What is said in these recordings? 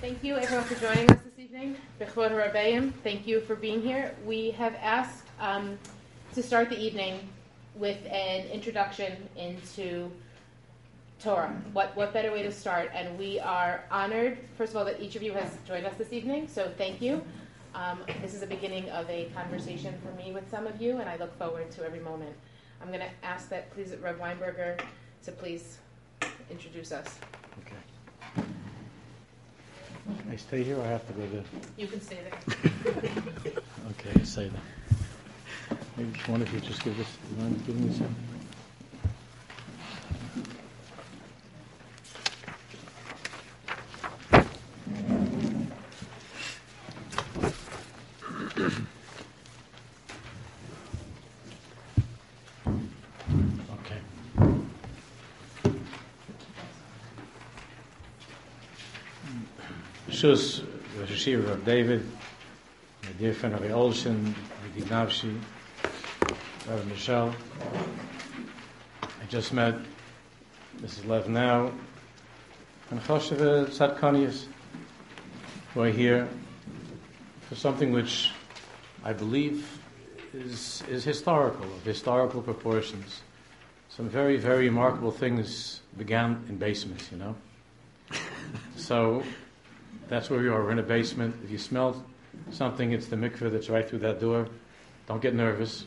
Thank you, everyone, for joining us this evening. Bechvod Rabbeim, thank you for being here. We have asked to start the evening with an introduction into Torah. What better way to start? And we are honored, first of all, that each of you has joined us this evening, so thank you. This is the beginning of a conversation for me with some of you, and I look forward to every moment. I'm going to ask that, please, Rev Weinberger to please introduce us. Okay. I stay here or I have to go there? You can stay there. Okay, I say that. Maybe one of you just give this. You mind giving me something? Shus, Rosh Hashiva of David, my dear friend Rabbi Olshin, Vidi Navshi, Rabbi Michelle. I just met Mrs. Lev now, and Choshev Tzadkanius, who are here for something which I believe is historical, of historical proportions. Some very, very remarkable things began in basements, you know. So that's where we are. We're in a basement. If you smell something, it's the mikveh that's right through that door. Don't get nervous.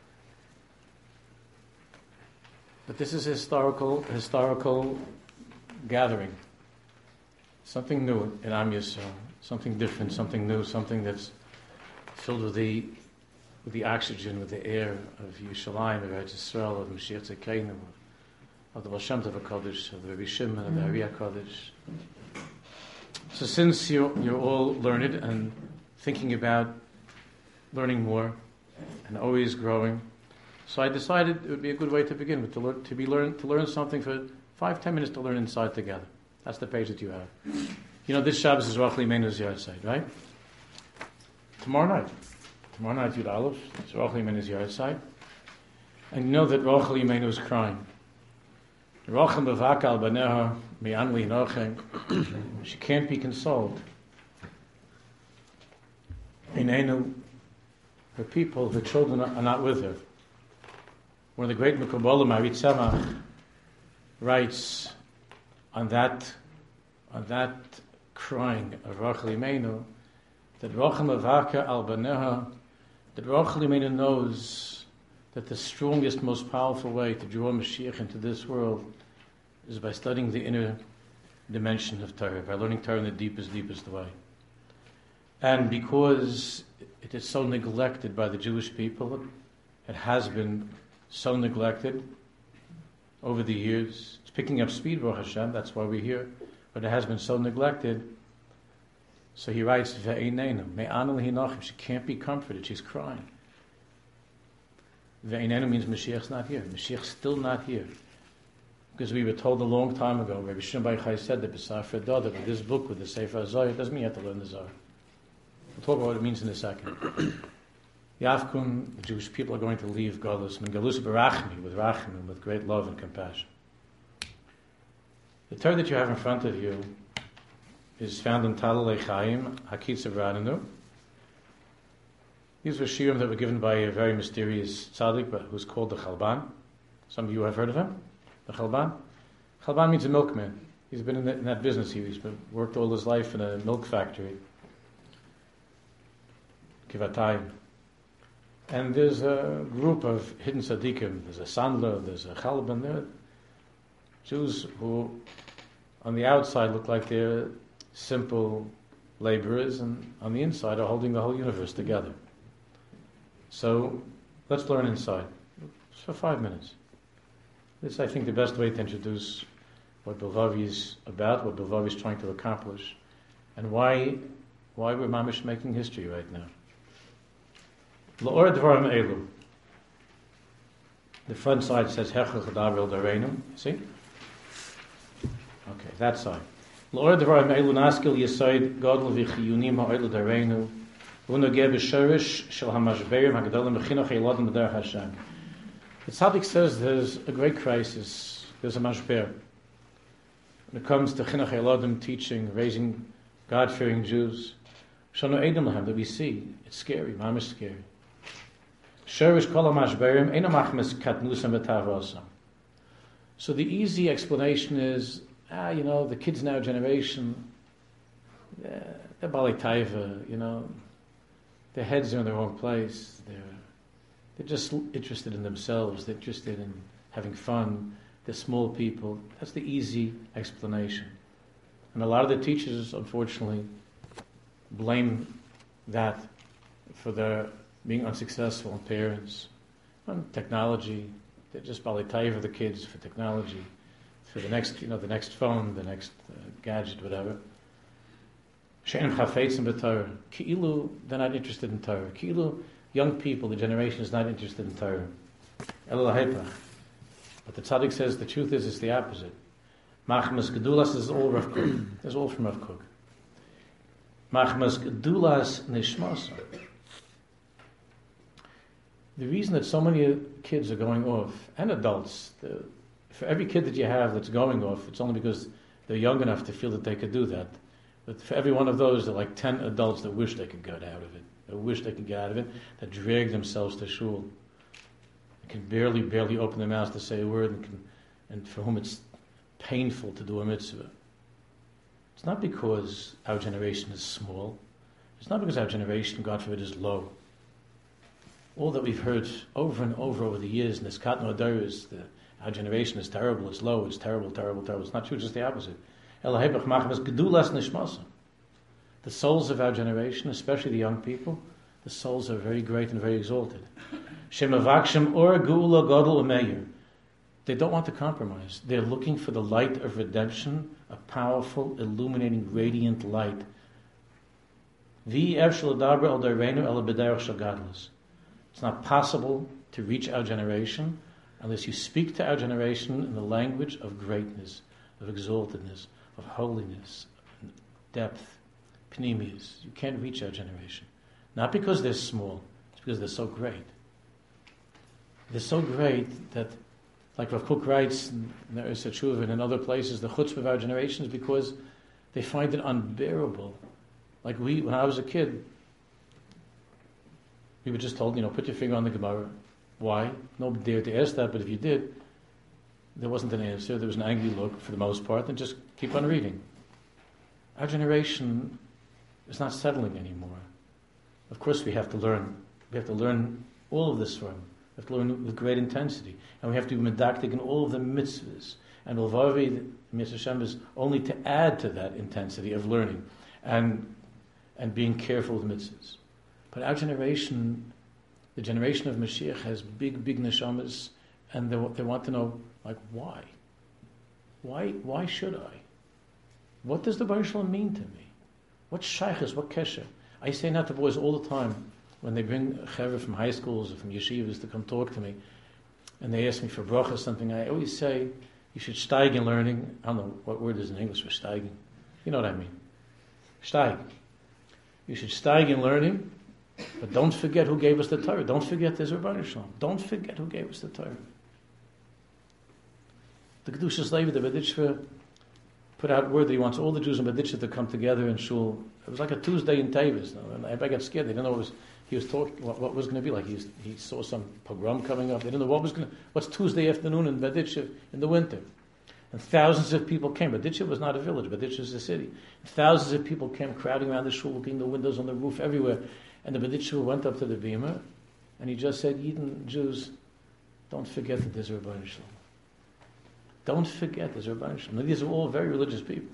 But this is a historical gathering. Something new in Am Yisrael. Something different, something new, something that's filled with the oxygen, with the air of Yerushalayim, of Eretz Yisrael, of Mashiach Tzidkeinu, of the Baal Shem Tov HaKadosh, of the Rabbi Shimon, of the Ari HaKadosh. So since you're all learned and thinking about learning more and always growing, so I decided it would be a good way to begin with, to learn something for 5-10 minutes to learn inside together. That's the page that you have. You know, this Shabbos is Rachel Imeinu's Yahrzeit, right? Tomorrow night, Yud Aleph, it's Rachel Imeinu's Yahrzeit. And you know that Rachel Imeinu is crying. Rachel bevaka al baneha mi'an li'nochem. She can't be consoled. Inenu, her people, her children are not with her. One of the great Mekubalim, Ari Tzemach, writes on that crying of Rachel Imeinu, that Rachel bevaka al baneha, that Rachel Imeinu knows that the strongest, most powerful way to draw Mashiach into this world is by studying the inner dimension of Torah, by learning Torah in the deepest way. And because it is so neglected by the Jewish people, it has been so neglected over the years. It's picking up speed, Baruch Hashem, that's why we're here, but it has been so neglected. So he writes, Ve'einenu, me'anu hinachim, she can't be comforted, she's crying. Ve'einenu means Mashiach's not here. Mashiach's still not here. Because we were told a long time ago, Rabbi Shimon Bar Yochai said that B'Safra Doda, with this book, with the Sefer Zohar, it doesn't mean you have to learn the Zohar. We'll talk about what it means in a second. Yavkun, the Jewish people are going to leave Galus, and Galus Barachmi, with Rachmi, with great love and compassion. The Torah that you have in front of you is found in Talalei Chaim, Hakitzav Radanu. These were shiurim that were given by a very mysterious tzaddik, but who's called the Chalban. Some of you have heard of him. The Chalban? Chalban means a milkman. He's been in that business. He's worked all his life in a milk factory. Kivatayim. And there's a group of hidden tzaddikim. There's a Sandler, there's a Chalban. There are Jews who, on the outside, look like they're simple laborers, and on the inside are holding the whole universe together. So, let's learn inside. Just for 5 minutes. This is, I think, the best way to introduce what Bilvavi is about, what Bilvavi is trying to accomplish, and why we're mamish making history right now. La'or dvarim elu. The front side says Hechel Chadav El Dareinu. See? Okay, that side. La'or dvarim elu naskil yisoid godel v'chiyunim ha'elu dareinu v'nogeh b'shorish shel hamashberim ha'gedolim v'chinuch ha'yiladim b'derech Hashem. The tzaddik says there's a great crisis, there's a mashber. When it comes to chinuch ha'yiladim, teaching, raising God-fearing Jews. Shano Edom Lahem, that we see. It's scary. Mamish scary. Sherish Kol HaMashberim Eino Machmes Katnusam V'Tavosam. So the easy explanation is, the kids now generation, they're Balei Taiva, their heads are in the wrong place. They're just interested in themselves. They're interested in having fun. They're small people. That's the easy explanation. And a lot of the teachers, unfortunately, blame that for their being unsuccessful, and parents, and technology. They're just Balei Taiva the kids for technology, for the next, the next phone, the next gadget, whatever. She'en chafetzim b'Torah. Ki'ilu, they're not interested in Torah. Ki'ilu, young people, the generation is not interested in Torah. Elul ha'hepach. But the tzaddik says the truth is it's the opposite. Machmas gedulas is all Rav Kook. It's all from Rav Kook. Machmas gedulas nishmasa. The reason that so many kids are going off, and adults, for every kid that you have that's going off, it's only because they're young enough to feel that they could do that. But for every one of those, there are like 10 adults that wish they could get out of it. That drag themselves to shul. They can barely open their mouths to say a word, and for whom it's painful to do a mitzvah. It's not because our generation is small. It's not because our generation, God forbid, is low. All that we've heard over and over the years in this Katno Adar is our generation is terrible, it's low, it's terrible. It's not true, it's just the opposite. The souls of our generation, especially the young people, the souls are very great and very exalted. They don't want to compromise. They're looking for the light of redemption, a powerful, illuminating, radiant light. It's not possible to reach our generation unless you speak to our generation in the language of greatness, of exaltedness, of holiness, depth, pneumias. You can't reach our generation. Not because they're small, it's because they're so great. They're so great that, like Rav Kook writes in Eretz Tshuva and in other places, the chutzpah of our generation is because they find it unbearable. Like when I was a kid, we were just told, put your finger on the Gemara. Why? Nobody dared to ask that, but if you did, there wasn't an answer. There was an angry look for the most part, and just keep on reading. Our generation is not settling anymore. Of course, we have to learn. We have to learn all of this from. We have to learn with great intensity, and we have to be medactic in all of the mitzvahs. And Ulvavi, the Mitzvah Hashem, is only to add to that intensity of learning and being careful with mitzvahs. But our generation, the generation of Mashiach, has big neshamas, and they want to know, why? Why should I? What does the Baruch Shalom mean to me? What shaykhs, what kesher? I say not to boys all the time when they bring chaver from high schools or from yeshivas to come talk to me, and they ask me for bracha or something. I always say you should steig in learning. I don't know what word is in English for steiging. You know what I mean? Steig. You should steig in learning. But don't forget who gave us the Torah. Don't forget there's Rebbeinu Shalom. Don't forget who gave us the Torah. The Kedushas Levi, the Bedichva, put out word that he wants all the Jews in Bedichva to come together in shul. It was like a Tuesday in Tavis. And I got scared. They didn't know he was talking. What was going to be like. He saw some pogrom coming up. They didn't know what's Tuesday afternoon in Bedichva in the winter. And thousands of people came. Bedichva was not a village. Bedichva was a city. Thousands of people came crowding around the shul, looking at the windows on the roof everywhere. And the Bedichva went up to the bima, and he just said, Yidden Jews, don't forget that there's Rebbeinu Shalom. Don't forget there's Rebbeinu Shalom. Now, these are all very religious people.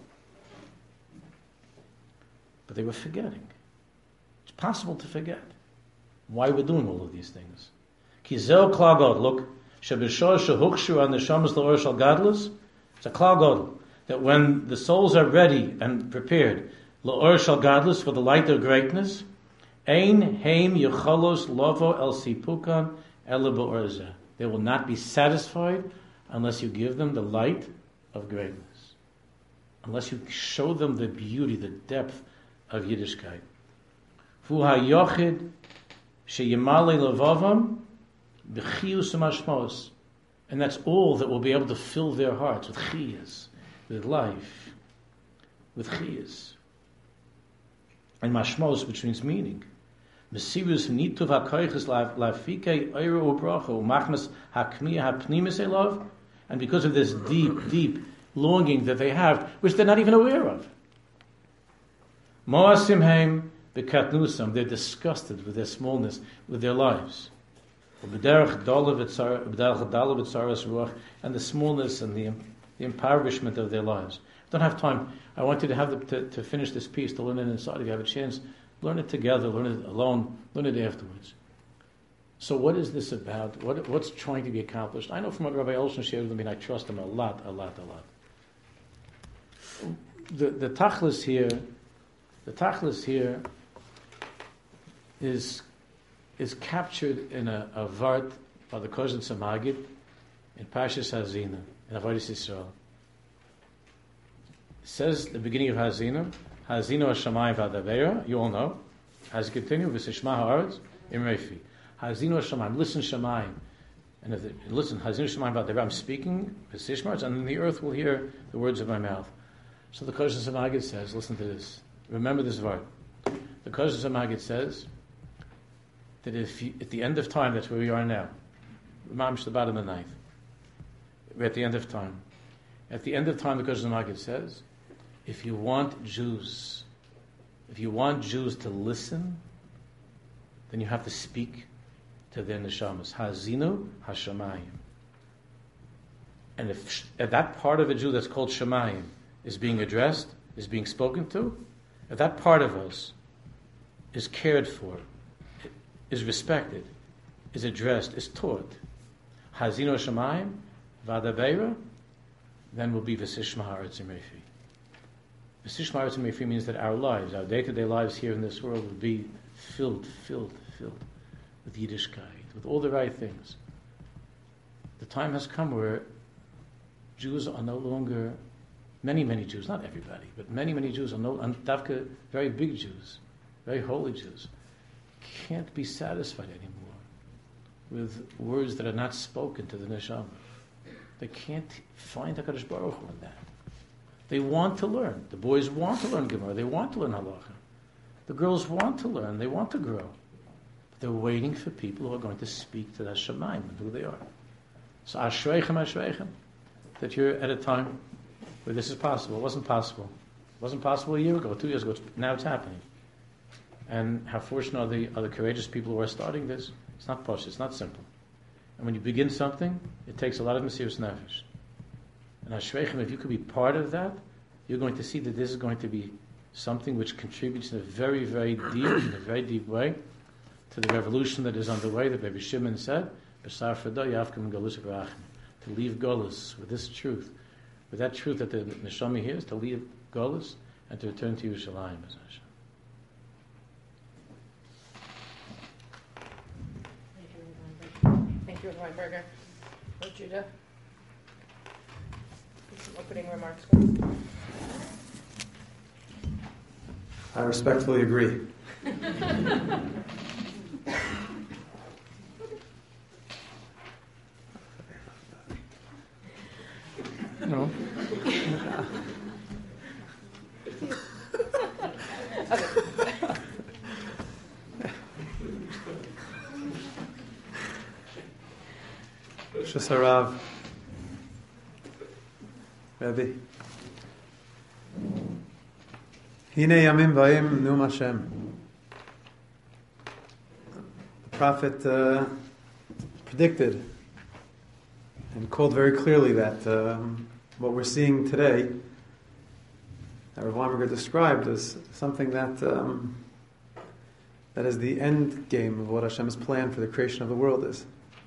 But they were forgetting. It's possible to forget. Why we're doing all of these things. Ki zeh klagod, look, shebishor shehuchshu an neshamas la'or shel gadlus, it's a klagod, that when the souls are ready and prepared, la'or shel gadlus, for the light of greatness, Ein heim yecholos lovo el sipukan ele be'orzeh. They will not be satisfied unless you give them the light of greatness. Unless you show them the beauty, the depth of Yiddishkeit. Fu hayochid sheyimale levavam b'chiyus u'mashmos. And that's all that will be able to fill their hearts with chiyus, with life, with chiyus. and mashmos, which means meaning. Mesivus nituv hakoiches lafike oiro ubracha umachmas hakmiya hapnimis elov, and because of this deep longing that they have, which they're not even aware of. Moasimheim bekatnusam, they're disgusted with their smallness, with their lives. And the smallness and the impoverishment of their lives. Don't have time. I want you to have to finish this piece, to learn it inside. If you have a chance, learn it together, learn it alone, learn it afterwards. So what is this about? What's trying to be accomplished? I know from what Rabbi Olson shared with me, and I trust him a lot. The tachlis here is captured in a vart by the Kozhen Samagid in Parshas Hazina, in Avodas Yisrael. It says the beginning of Hazina Hashamayim v'adaveira, you all know. Has it continued? V'sishma ha'aretz imrefi. Hazinu Hashamayim, listen Shamayim. And listen, Hazinu Shamayim v'adaveira, I'm speaking, v'sishma, and then the earth will hear the words of my mouth. So the Kozhen Samagid says, listen to this. Remember this vart. The Kozhen Samagid says that if you, at the end of time, that's where we are now. Mamish the bottom of the ninth. We're at the end of time. At the end of time, the Kozhen Samagid says, if you want Jews to listen, then you have to speak to their neshamas. Hazinu hashamayim. And if that part of a Jew that's called shamayim is being addressed, is being spoken to, if that part of us is cared for, is respected, is addressed, is taught, Hazinu hashamayim v'adaveira, then will be v'sishma ha'aretz imefi. V'sishma ha'aretz imefi means that our lives, our day-to-day lives here in this world will be filled with Yiddishkeit, with all the right things. The time has come where Jews are no longer, many Jews, not everybody, but many Jews are no, and Davka, very big Jews, very holy Jews, can't be satisfied anymore with words that are not spoken to the neshama. They can't find HaKadosh Baruch Hu in that. They want to learn. The boys want to learn Gemara. They want to learn Halacha. The girls want to learn. They want to grow. But they're waiting for people who are going to speak to the Shamayim and who they are. So Ashreichem, that you're at a time where this is possible. It wasn't possible. It wasn't possible a year ago, 2 years ago. Now it's happening. And how fortunate are the courageous people who are starting this? It's not posh. It's not simple. And when you begin something, it takes a lot of Mesiras Nefesh. And Ashreichem, if you could be part of that, you're going to see that this is going to be something which contributes in a very, very deep way to the revolution that is underway, that Rabbi Shimon said, to leave Golus with this truth, with that truth that the Neshama hears, to leave Golus and to return to Yerushalayim. Thank you, Weinberger. Judah. Some opening remarks. I respectfully agree. No. Shasarav, Rabbi. Hine yamim vayim num Hashem. The prophet predicted and called very clearly that what we're seeing today, that Rav Weinberger described as something that is the end game of what Hashem's plan for the creation of the world is.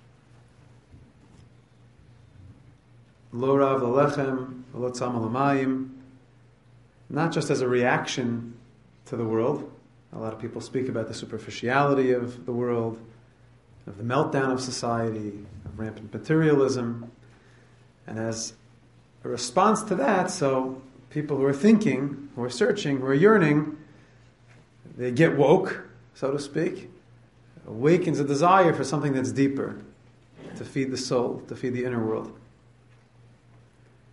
Lo rav l'lechem, lo tzama l'mayim. Not just as a reaction to the world. A lot of people speak about the superficiality of the world, of the meltdown of society, of rampant materialism. And as a response to that, so people who are thinking, who are searching, who are yearning, they get woke, so to speak, awakens a desire for something that's deeper, to feed the soul, to feed the inner world.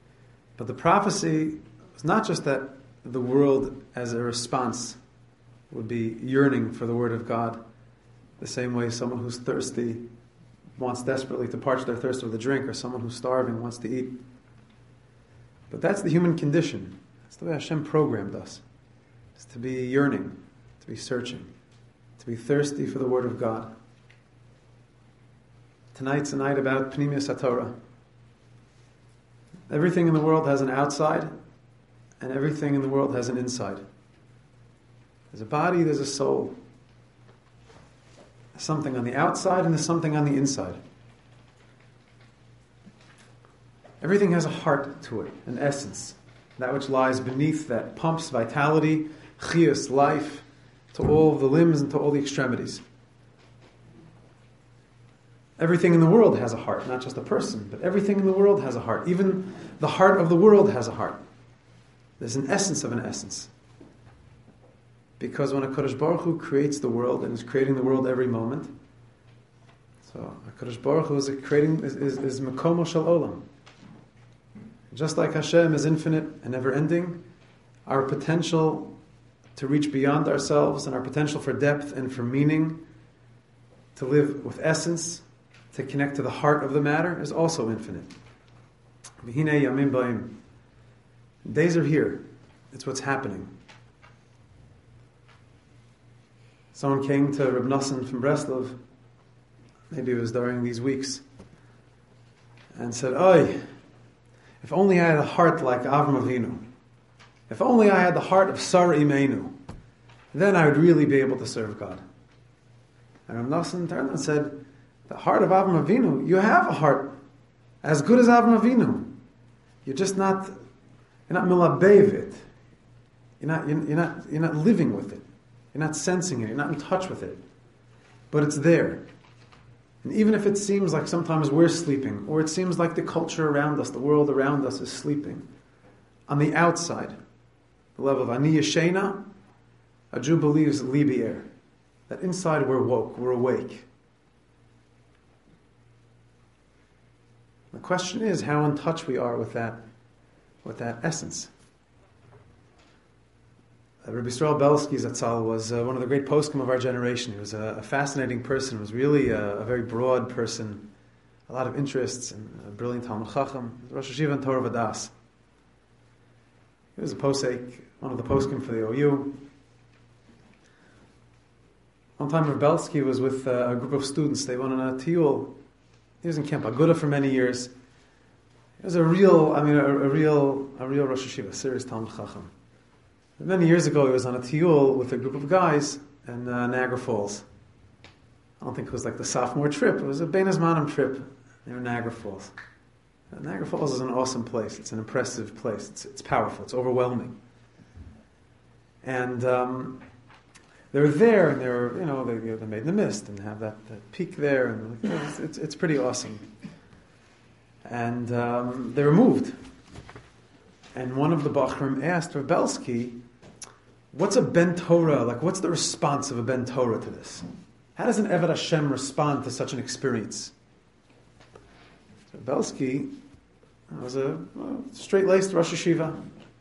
But the prophecy was not just that the world as a response would be yearning for the Word of God, the same way someone who's thirsty wants desperately to parch their thirst with a drink, or someone who's starving wants to eat. But that's the human condition. That's the way Hashem programmed us. It's to be yearning, to be searching, to be thirsty for the Word of God. Tonight's a night about Pnimius HaTorah. Everything in the world has an outside, and everything in the world has an inside. There's a body, there's a soul. There's something on the outside and there's something on the inside. Everything has a heart to it, an essence. That which lies beneath that pumps vitality, chiyus, life, to all of the limbs and to all the extremities. Everything in the world has a heart, not just a person, but everything in the world has a heart. Even the heart of the world has a heart. There's an essence of an essence. Because when HaKadosh Baruch Hu creates the world and is creating the world every moment, so HaKadosh Baruch Hu is Mekomo Shel Olam. Just like Hashem is infinite and never-ending, our potential to reach beyond ourselves and our potential for depth and for meaning, to live with essence, to connect to the heart of the matter, is also infinite. V'hinei yamim ba'im. Days are here. It's what's happening. Someone came to Reb Nosson from Breslov, maybe it was during these weeks, and said, "Oy, if only I had a heart like Avram Avinu. If only I had the heart of Sarah Imenu, then I would really be able to serve God." And Reb Nosson turned and said, "The heart of Avram Avinu, you have a heart as good as Avram Avinu. You're just not milabeh it. You're not living with it. You're not sensing it. You're not in touch with it. But it's there. And even if it seems like sometimes we're sleeping, or it seems like the culture around us, the world around us is sleeping, on the outside, the level of Ani Yeshena, a Jew believes Libi Er, that inside we're woke, we're awake. The question is how in touch we are with that essence. Rabbi Yisrael Belsky Zatzal was one of the great poskim of our generation. He was a fascinating person. He was really a very broad person, a lot of interests, and a brilliant Talmud Chacham. He was Rosh Hashiva and Torah Vadas. He was a posek, one of the poskim for the OU. One time Rabbi Belsky was with a group of students. They went on a tiyul. He was in Camp Aguda for many years. He was a real Rosh Hashiva, serious Talmud Chacham. Many years ago, he was on a tiyul with a group of guys in Niagara Falls. I don't think it was like the sophomore trip. It was a Bein Hazmanim trip near Niagara Falls. Niagara Falls is an awesome place. It's an impressive place. It's powerful. It's overwhelming. And they were there, and they made the mist and have that peak there, and it's pretty awesome. And they were moved. And one of the Bachrim asked Reb Belsky, "What's a Ben Torah? Like, what's the response of a Ben Torah to this? How does an Eved Hashem respond to such an experience?" So Belsky was a straight-laced Rosh Hashiva.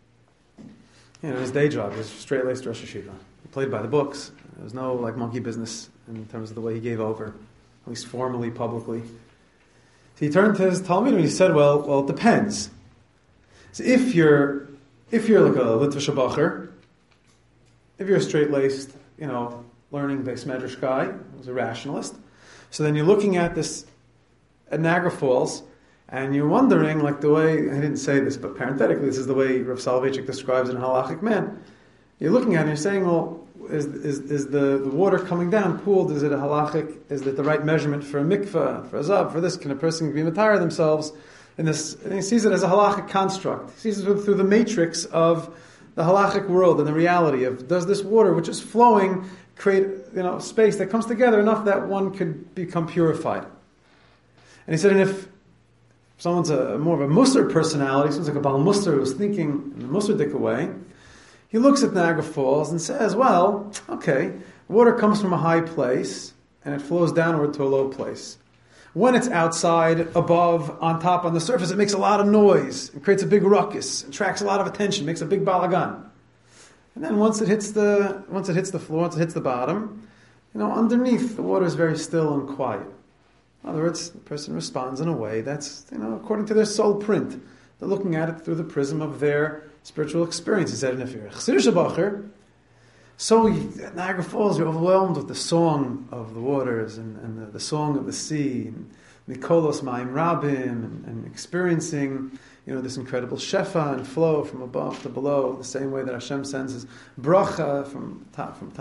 His day job was straight-laced Rosh Hashiva. He played by the books. There was no monkey business in terms of the way he gave over, at least formally, publicly. So he turned to his Talmud and he said, "Well, it depends. So if you're like a Litvish Bacher, if you're a straight-laced, learning Beis Medrash guy, who's a rationalist, so then you're looking at this at Niagara Falls, and you're wondering, like the way, I didn't say this, but parenthetically, this is the way Rav Soloveitchik describes it in Halachic Man. You're looking at it and you're saying, well, is the water coming down pooled? Is it a halachic? Is it the right measurement for a mikveh, for a zav, for this? Can a person be matayar themselves in this?" And he sees it as a halachic construct. He sees it through the matrix of the halachic world and the reality of, does this water, which is flowing, create space that comes together enough that one could become purified? And he said, and if someone's more of a Musar personality, someone's like a Baal Musar who's thinking in a Musardik way, he looks at Niagara Falls and says, well, okay, water comes from a high place and it flows downward to a low place. When it's outside, above, on top, on the surface, it makes a lot of noise. It creates a big ruckus. It attracts a lot of attention, makes a big balagan. And then once it hits the floor, once it hits the bottom, underneath the water is very still and quiet. In other words, the person responds in a way that's, according to their soul print. They're looking at it through the prism of their spiritual experience. He said, and if you're a Chassidish Bacher, so at Niagara Falls, you're overwhelmed with the song of the waters and the song of the sea, and Mikolos Ma'im Rabim, and experiencing, this incredible shefa and flow from above to below, the same way that Hashem sends His bracha from top to.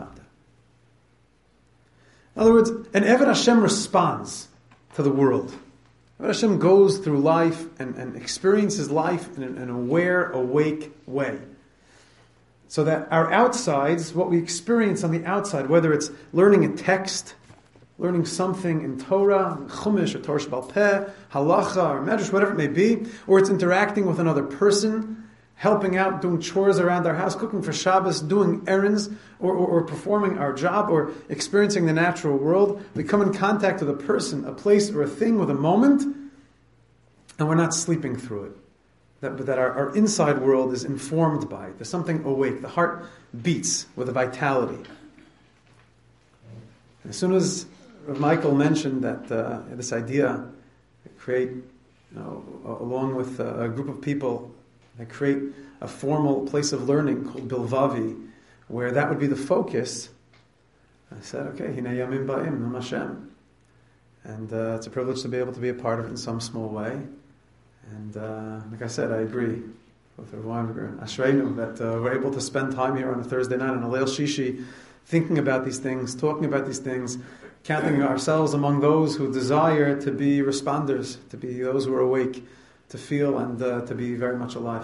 In other words, an Eved Hashem responds to the world. Eved Hashem goes through life and experiences life in an aware, awake way. So that our outsides, what we experience on the outside, whether it's learning a text, learning something in Torah, Chumash or Torah Sheba'al Peh, Halacha or Medrash, whatever it may be, or it's interacting with another person, helping out, doing chores around our house, cooking for Shabbos, doing errands, or performing our job, or experiencing the natural world. We come in contact with a person, a place, or a thing, with a moment, and we're not sleeping through it. But that our inside world is informed by it. There's something awake. The heart beats with a vitality. And as soon as Rav Michael mentioned that this idea to create, along with a group of people, that create a formal place of learning called Bilvavi, where that would be the focus, I said, okay, Hinei Yamim Ba'im, Nam Hashem. And it's a privilege to be able to be a part of it in some small way. And like I said, I agree with Rav Weinberger and Ashreinu that we're able to spend time here on a Thursday night on a Leil Shishi, thinking about these things, talking about these things, counting ourselves among those who desire to be responders, to be those who are awake, to feel and to be very much alive.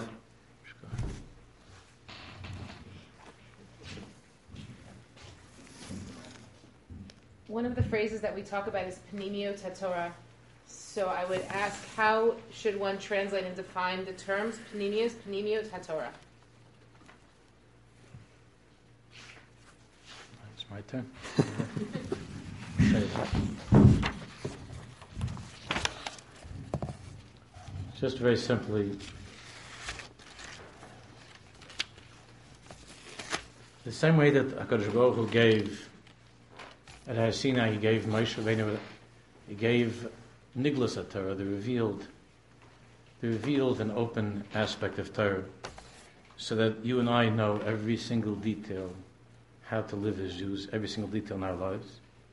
One of the phrases that we talk about is Panimiyot HaTorah. So I would ask, how should one translate and define the terms Panimiyot HaTorah? It's my turn. Just very simply, the same way that HaKadosh Baruch Hu gave at Har Sinai, He gave Moshe Rabbeinu, He gave Niglas Torah, the revealed and open aspect of Torah, so that you and I know every single detail, how to live as Jews, every single detail in our lives.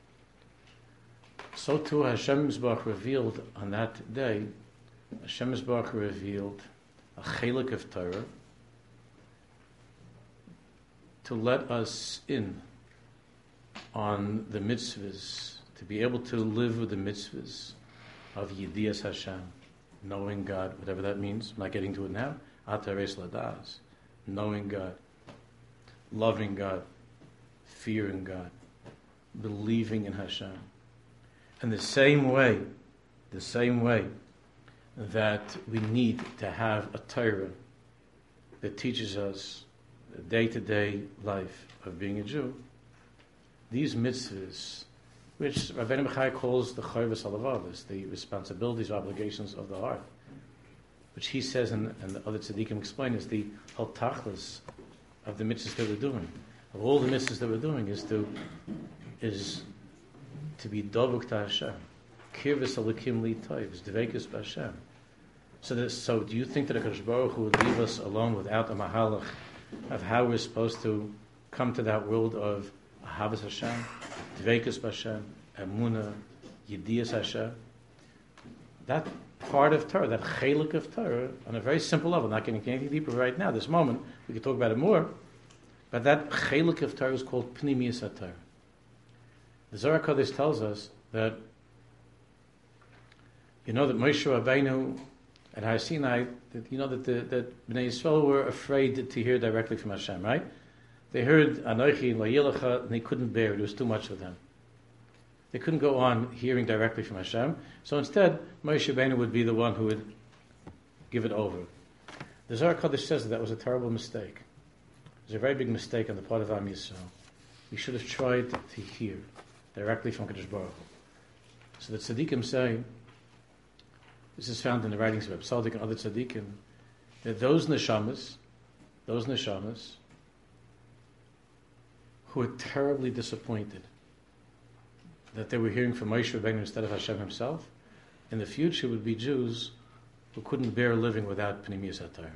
So too Hashem Yisbarach revealed on that day, Hashem Yisbarach revealed a chelik of Torah to let us in on the mitzvahs, to be able to live with the mitzvahs of Yedias Hashem, knowing God, whatever that means. I'm not getting to it now. Atares Ladas, knowing God, loving God, fearing God, believing in Hashem. And the same way that we need to have a Torah that teaches us the day-to-day life of being a Jew, these mitzvahs, which Rabbeinu Bechai calls the chayvus halavavos, the responsibilities, obligations of the heart, which he says, and the other tzaddikim explain, is the whole tachlis of the mitzvahs that we're doing. Of all the mitzvahs that we're doing is to be dovuk to Hashem, kirvus alikim li toivs, dveikus b'Hashem. So do you think that HaKadosh Baruch Hu would leave us alone without a mahalach of how we're supposed to come to that world of Ahavas Hashem, Dveikus Hashem, Emunah, Yedias Hashem? That part of Torah, that chelik of Torah, on a very simple level, not getting anything deeper right now, this moment, we could talk about it more, but that chelik of Torah is called Pnimiyus HaTorah. The Zohar Kodesh tells us that, that Moshe Rabbeinu at Har Sinai, that that Bnei Yisrael were afraid to hear directly from Hashem, right? They heard Anochi and Layilacha, and they couldn't bear it. It was too much for them. They couldn't go on hearing directly from Hashem. So instead, Moshe Rabbeinu would be the one who would give it over. The Zohar Kodesh says that was a terrible mistake. It was a very big mistake on the part of Am Yisrael. We should have tried to hear directly from Kadosh Baruch Hu. So the tzaddikim say, this is found in the writings of Reb Tzaddik and other tzaddikim, that those neshamas who were terribly disappointed that they were hearing from Moshe Rabbeinu instead of Hashem himself, in the future would be Jews who couldn't bear living without Pnimiyus HaTorah.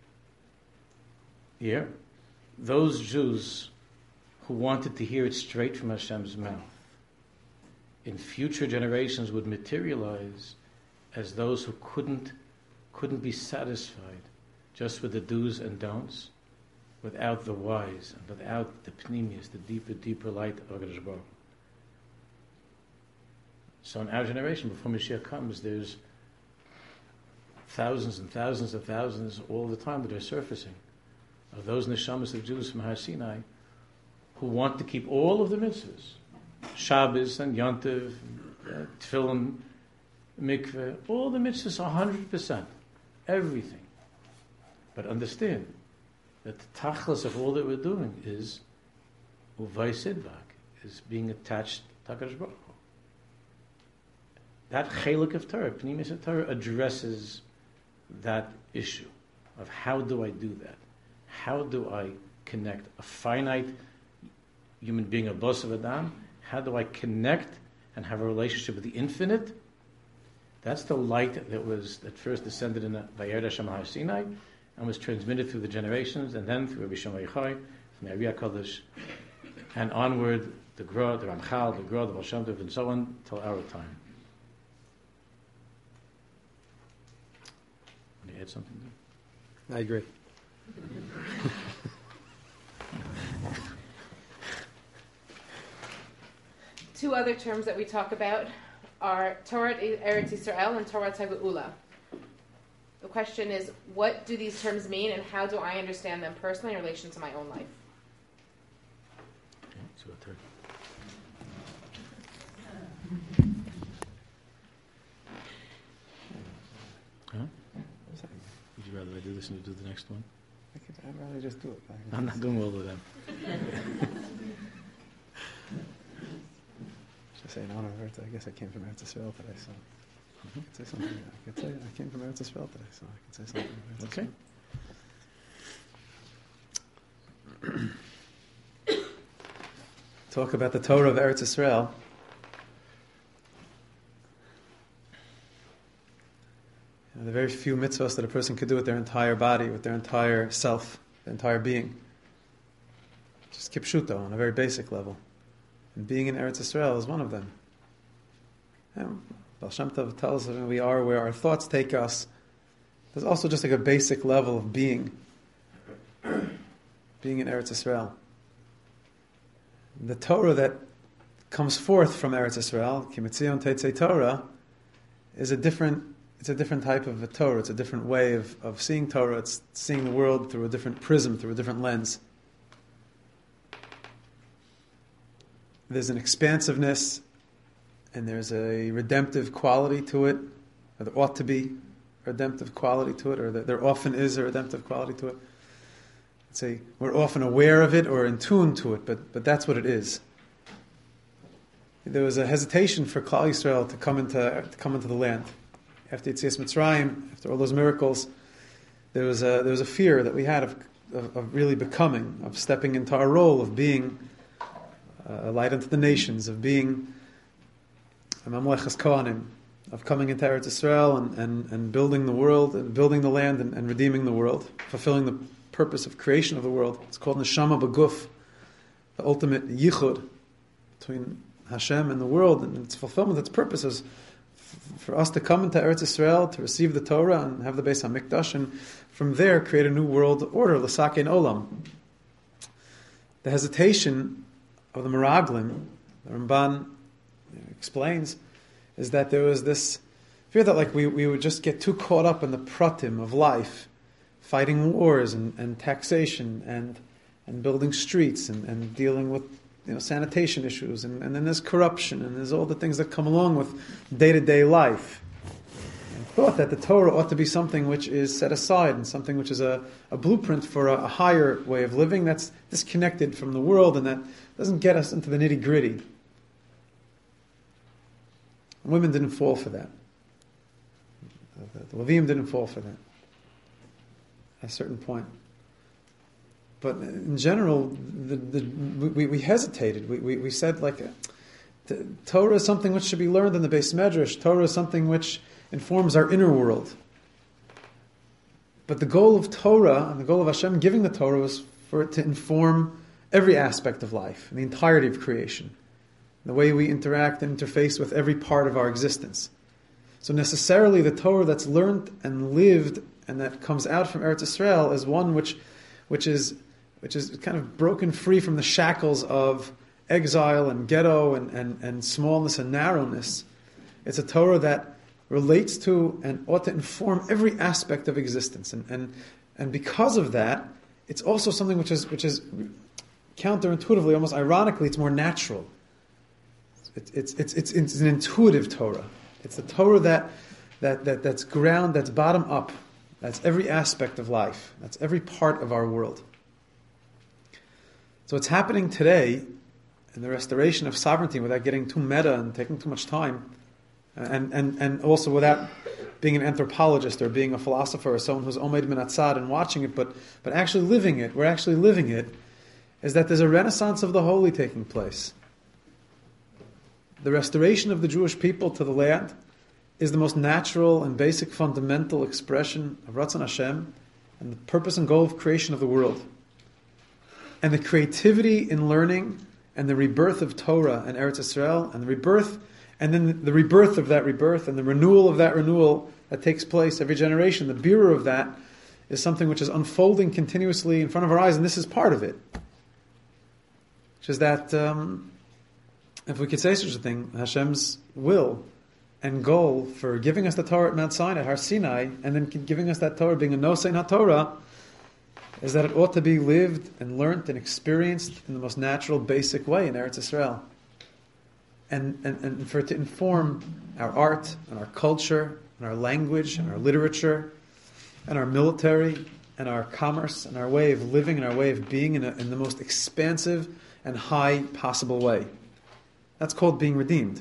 Here, those Jews who wanted to hear it straight from Hashem's mouth, in future generations would materialize as those who couldn't be satisfied just with the do's and don'ts, without the whys, and without the pnimius, the deeper light of HaKadosh Baruch Hu. So in our generation, before Mashiach comes, there's thousands and thousands and thousands all the time that are surfacing of those neshamas of Jews from Har Sinai who want to keep all of the mitzvahs, Shabbos and Yontiv, Tefillin, Mikveh, all the mitzvahs 100%, everything. But understand that the tachlis of all that we're doing is uvay sidvak, is being attached to HaKadosh Baruch Hu. That chelik of Torah, Pnimiyus Torah, addresses that issue of how do I do that? How do I connect a finite human being, a bos of Adam? How do I connect and have a relationship with the infinite? That's the light that first descended in the Vayerd Hashem Har Sinai and was transmitted through the generations, and then through Rabbi Shimon Yochai, from the Ari HaKadosh, and onward, the Gra, the Ramchal, the Gra, the Baal Shem Tov, and so on, till our time. Want to add something there? I agree. Two other terms that we talk about are Torah Eretz Yisrael and Torah Tegeula. The question is, what do these terms mean, and how do I understand them personally in relation to my own life? Okay, so a third. Huh? Would you rather I do this and you do the next one? I'd rather just do it. I'm not doing all of them. Just say in honor of Eretz, I guess I came from Eretz Yisrael today, so I could say something. I could say I came from Eretz Yisrael today, so I could say something. From Eretz Okay. Yisrael. Talk about the Torah of Eretz Yisrael. There are very few mitzvahs that a person could do with their entire body, with their entire self, their entire being. Just kipshuto on a very basic level. And being in Eretz Yisrael is one of them. Baal Shem Tov tells us we are where our thoughts take us. There's also just like a basic level of being in Eretz Yisrael. The Torah that comes forth from Eretz Yisrael, Ki Mitzion Teitzei Torah, is a different type of a Torah. It's a different way of seeing Torah. It's seeing the world through a different prism, through a different lens. There's an expansiveness and there's a redemptive quality to it, or there ought to be a redemptive quality to it, or there often is a redemptive quality to it. We're often aware of it or in tune to it, but that's what it is. There was a hesitation for Klal Yisrael to come into the land. After Yetzias Mitzrayim, after all those miracles, there was a fear that we had of really becoming, of stepping into our role of being a light unto the nations, of being a Mamlechas Kohanim, of coming into Eretz Yisrael and building the world, and building the land and redeeming the world, fulfilling the purpose of creation of the world. It's called Neshama B'Guf, the ultimate yichud between Hashem and the world, and its fulfillment, its purpose is for us to come into Eretz Yisrael, to receive the Torah and have the Beis HaMikdash, and from there create a new world order, L'Sakein Olam. The hesitation of the Meraglim, the Ramban explains, is that there was this fear that we would just get too caught up in the pratim of life, fighting wars and taxation and building streets and dealing with sanitation issues, and then there's corruption, and there's all the things that come along with day-to-day life. And thought that the Torah ought to be something which is set aside, and something which is a blueprint for a higher way of living that's disconnected from the world, and that doesn't get us into the nitty-gritty. And women didn't fall for that. The Levim didn't fall for that at a certain point. But in general, we hesitated. We said, Torah is something which should be learned in the Beis Medrash. Torah is something which informs our inner world. But the goal of Torah, and the goal of Hashem giving the Torah, was for it to inform every aspect of life, and the entirety of creation, the way we interact and interface with every part of our existence. So necessarily the Torah that's learned and lived and that comes out from Eretz Yisrael is one which is kind of broken free from the shackles of exile and ghetto and smallness and narrowness. It's a Torah that relates to and ought to inform every aspect of existence. And because of that, it's also something which is counterintuitively, almost ironically, it's more natural. It's an intuitive Torah. It's the Torah that's ground, that's bottom up. That's every aspect of life. That's every part of our world. So it's happening today in the restoration of sovereignty without getting too meta and taking too much time, and also without being an anthropologist or being a philosopher or someone who's omed min atzad and watching it, but actually living it. We're actually living it. Is that there's a renaissance of the holy taking place. The restoration of the Jewish people to the land is the most natural and basic fundamental expression of Ratzon Hashem and the purpose and goal of creation of the world. And the creativity in learning and the rebirth of Torah and Eretz Yisrael and the rebirth, and then the rebirth of that rebirth and the renewal of that renewal that takes place every generation, the bearer of that is something which is unfolding continuously in front of our eyes, and this is part of it. Which is that, if we could say such a thing, Hashem's will and goal for giving us the Torah at Mount Sinai, Har Sinai, and then giving us that Torah, being a Nosein HaTorah, is that it ought to be lived and learnt and experienced in the most natural, basic way in Eretz Yisrael. And for it to inform our art and our culture and our language and our literature and our military and our commerce and our way of living and our way of being in the most expansive and high possible way. That's called being redeemed.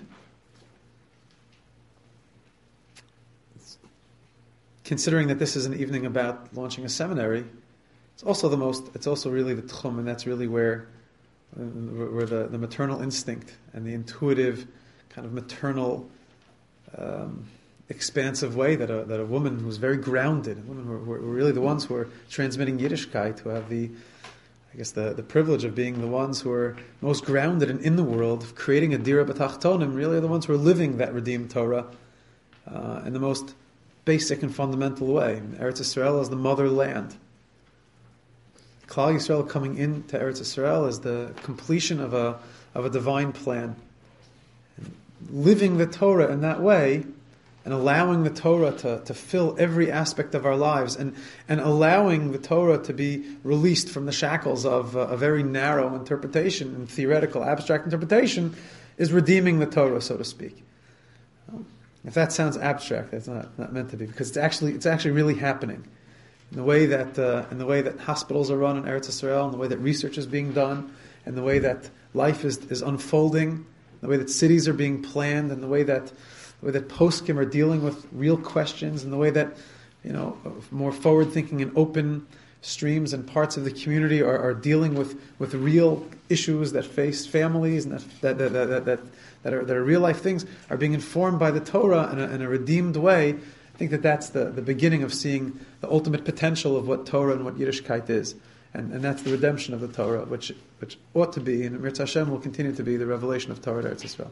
Considering that this is an evening about launching a seminary, it's also really the tchum, and that's really where the maternal instinct and the intuitive kind of maternal expansive way that a woman who's very grounded, women who are really the ones who are transmitting Yiddishkeit, who have the privilege of being the ones who are most grounded and in the world, of creating a dira b'tachtonim, really are the ones who are living that redeemed Torah in the most basic and fundamental way. Eretz Yisrael is the motherland. Klal Yisrael coming into Eretz Yisrael is the completion of a divine plan. And living the Torah in that way, and allowing the Torah to fill every aspect of our lives, and allowing the Torah to be released from the shackles of a very narrow interpretation and theoretical, abstract interpretation, is redeeming the Torah, so to speak. If that sounds abstract, that's not meant to be, because it's actually really happening. In the way that hospitals are run in Eretz Yisrael, and the way that research is being done, and the way that life is unfolding, the way that cities are being planned, and the way that poskim are dealing with real questions, and the way that more forward-thinking and open streams and parts of the community are dealing with real issues that face families and that are real life things, are being informed by the Torah in a redeemed way. I think that's the beginning of seeing the ultimate potential of what Torah and what Yiddishkeit is. And that's the redemption of the Torah, which ought to be, and Mirz Hashem will continue to be, the revelation of Torah to Eretz Yisrael.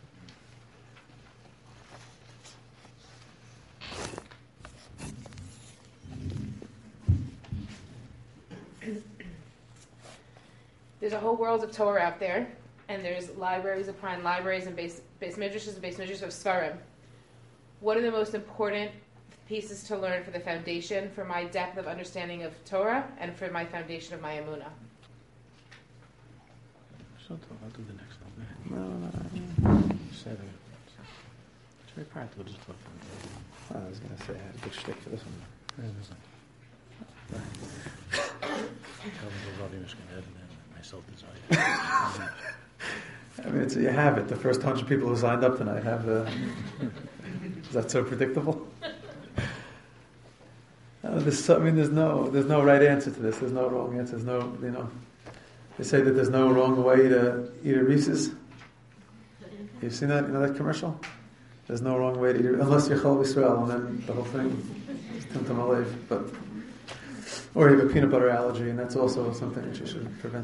There's a whole world of Torah out there, and there's libraries upon libraries and base midrashes and base midrashes of Sfarim. What are the most important pieces to learn for the foundation, for my depth of understanding of Torah, and for my foundation of my emunah? I'll do the next one. No. It's very practical. Just talk. I was going to say I had a good shtick for this one. I mean, you have it. The first 100 people who signed up tonight have the... Is that so predictable? there's no right answer to this. There's no wrong answer. There's no, they say that there's no wrong way to eat a Reese's. You've seen that? You know that commercial? There's no wrong way to eat it, unless you're Chol Yisrael, and then the whole thing is Timtum Alev. But, or you have a peanut butter allergy, and that's also something that you should prevent.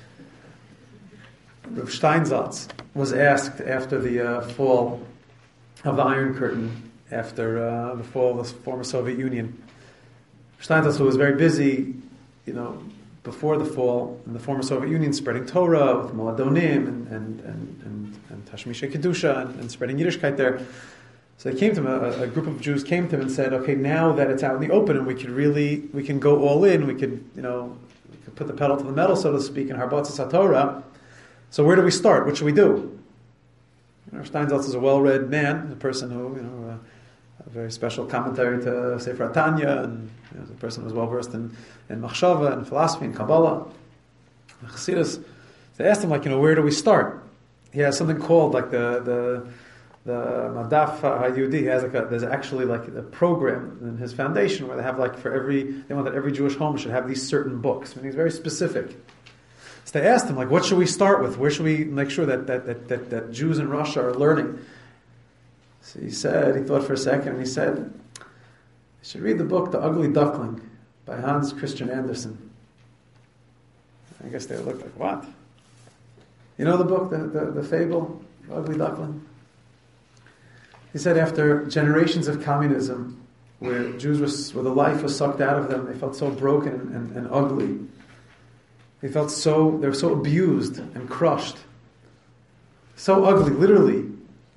Rav Steinsaltz was asked after the fall of the Iron Curtain, after the fall of the former Soviet Union. Steinsaltz, who was very busy, before the fall in the former Soviet Union, spreading Torah with Moadonim and Tashmisha Kedusha and spreading Yiddishkeit there. So they came to him, a group of Jews came to him and said, okay, now that it's out in the open and we can go all in, we could put the pedal to the metal, so to speak, in Harbatzas HaTorah. So where do we start? What should we do? Steinsaltz is a well-read man, a person who, a very special commentary to Sefer Tanya, and a person who was well-versed in Machshava and philosophy and Kabbalah, and Chassidus. They asked him, where do we start? He has something called the Madaf HaYehudi. He has there's actually a program in his foundation where they have they want that every Jewish home should have these certain books. And he's very specific. So they asked him, what should we start with? Where should we make sure that Jews in Russia are learning? So he thought for a second, and he said, you should read the book The Ugly Duckling by Hans Christian Andersen. I guess they looked like, what? You know the book, the fable, The Ugly Duckling? He said after generations of communism, where where the life was sucked out of them, they felt so broken and ugly. They were so abused and crushed. So ugly, literally.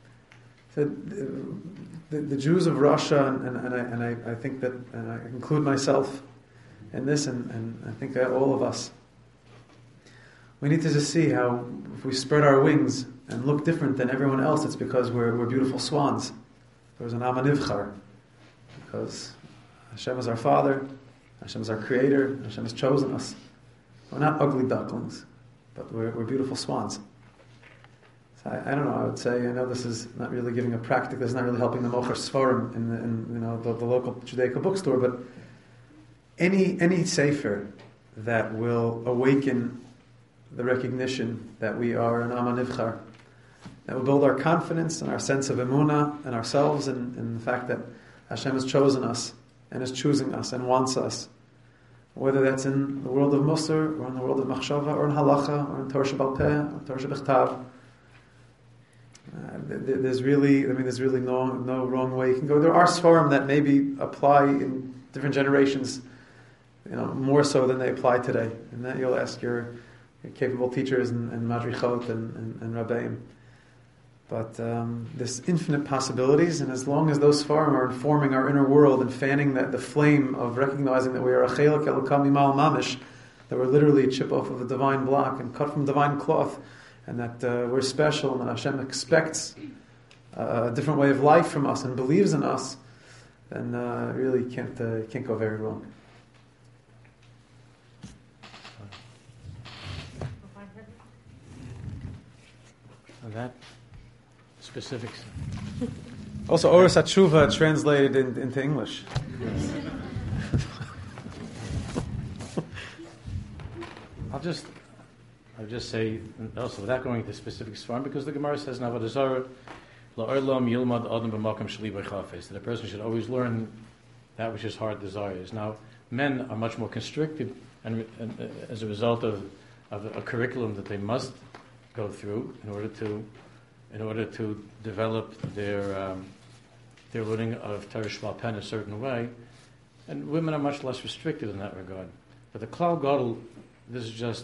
The Jews of Russia, and I think that, and I include myself in this, and I think that all of us, we need to just see how if we spread our wings and look different than everyone else, it's because we're beautiful swans. There's an Amanivchar, because Hashem is our Father, Hashem is our Creator, Hashem has chosen us. We're not ugly ducklings, but we're beautiful swans. So I don't know. I would say, I know this is not really giving a practice. This is not really helping the Mocher Sfarim in the local Judaica bookstore. But any sefer that will awaken the recognition that we are an Am HaNivchar, that will build our confidence and our sense of emunah and ourselves, and the fact that Hashem has chosen us and is choosing us and wants us, whether that's in the world of Musar or in the world of Machshava or in Halacha or in Torah Shebal Peh or Torah Shebechtav. There's really no wrong way you can go. There are Sfarim that maybe apply in different generations, more so than they apply today. And that you'll ask your capable teachers and Madrichot and Rabbeim. But there's infinite possibilities, and as long as those Sfarim are informing our inner world and fanning the flame of recognizing that we are a Chelek Elokam Mimal Mamish, that we're literally a chip off of the divine block and cut from divine cloth, and that we're special, and that Hashem expects a different way of life from us and believes in us, then really can't go very wrong. And that specifics. Also, Oros HaTshuva translated into English. I'll just say, also without going into specific svarim, because the Gemara says, "Navad Azar la'olam yilmad adam b'makam sheli b'chafes," that a person should always learn that which his heart desires. Now, men are much more constricted, and as a result of a curriculum that they must go through in order to develop their learning of Torah Shebal Peh in a certain way, and women are much less restricted in that regard. But the Klal Gadol, this is just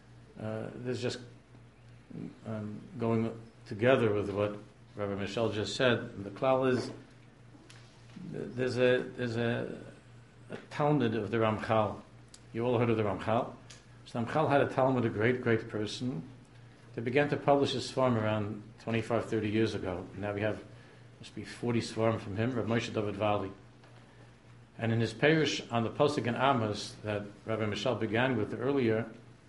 going together with what Rabbi Michel just said. The Klal is there's a Talmud of the Ramchal. You all heard of the Ramchal. So Ramchal had a Talmud, a great person. They began to publish his Sfarim around 25, 30 years ago. Now we have, must be 40 Sfarim from him, Rabbi Moshe David Vali. And in his Perush on the Pasuk in Amos that Rabbi Michel began with earlier,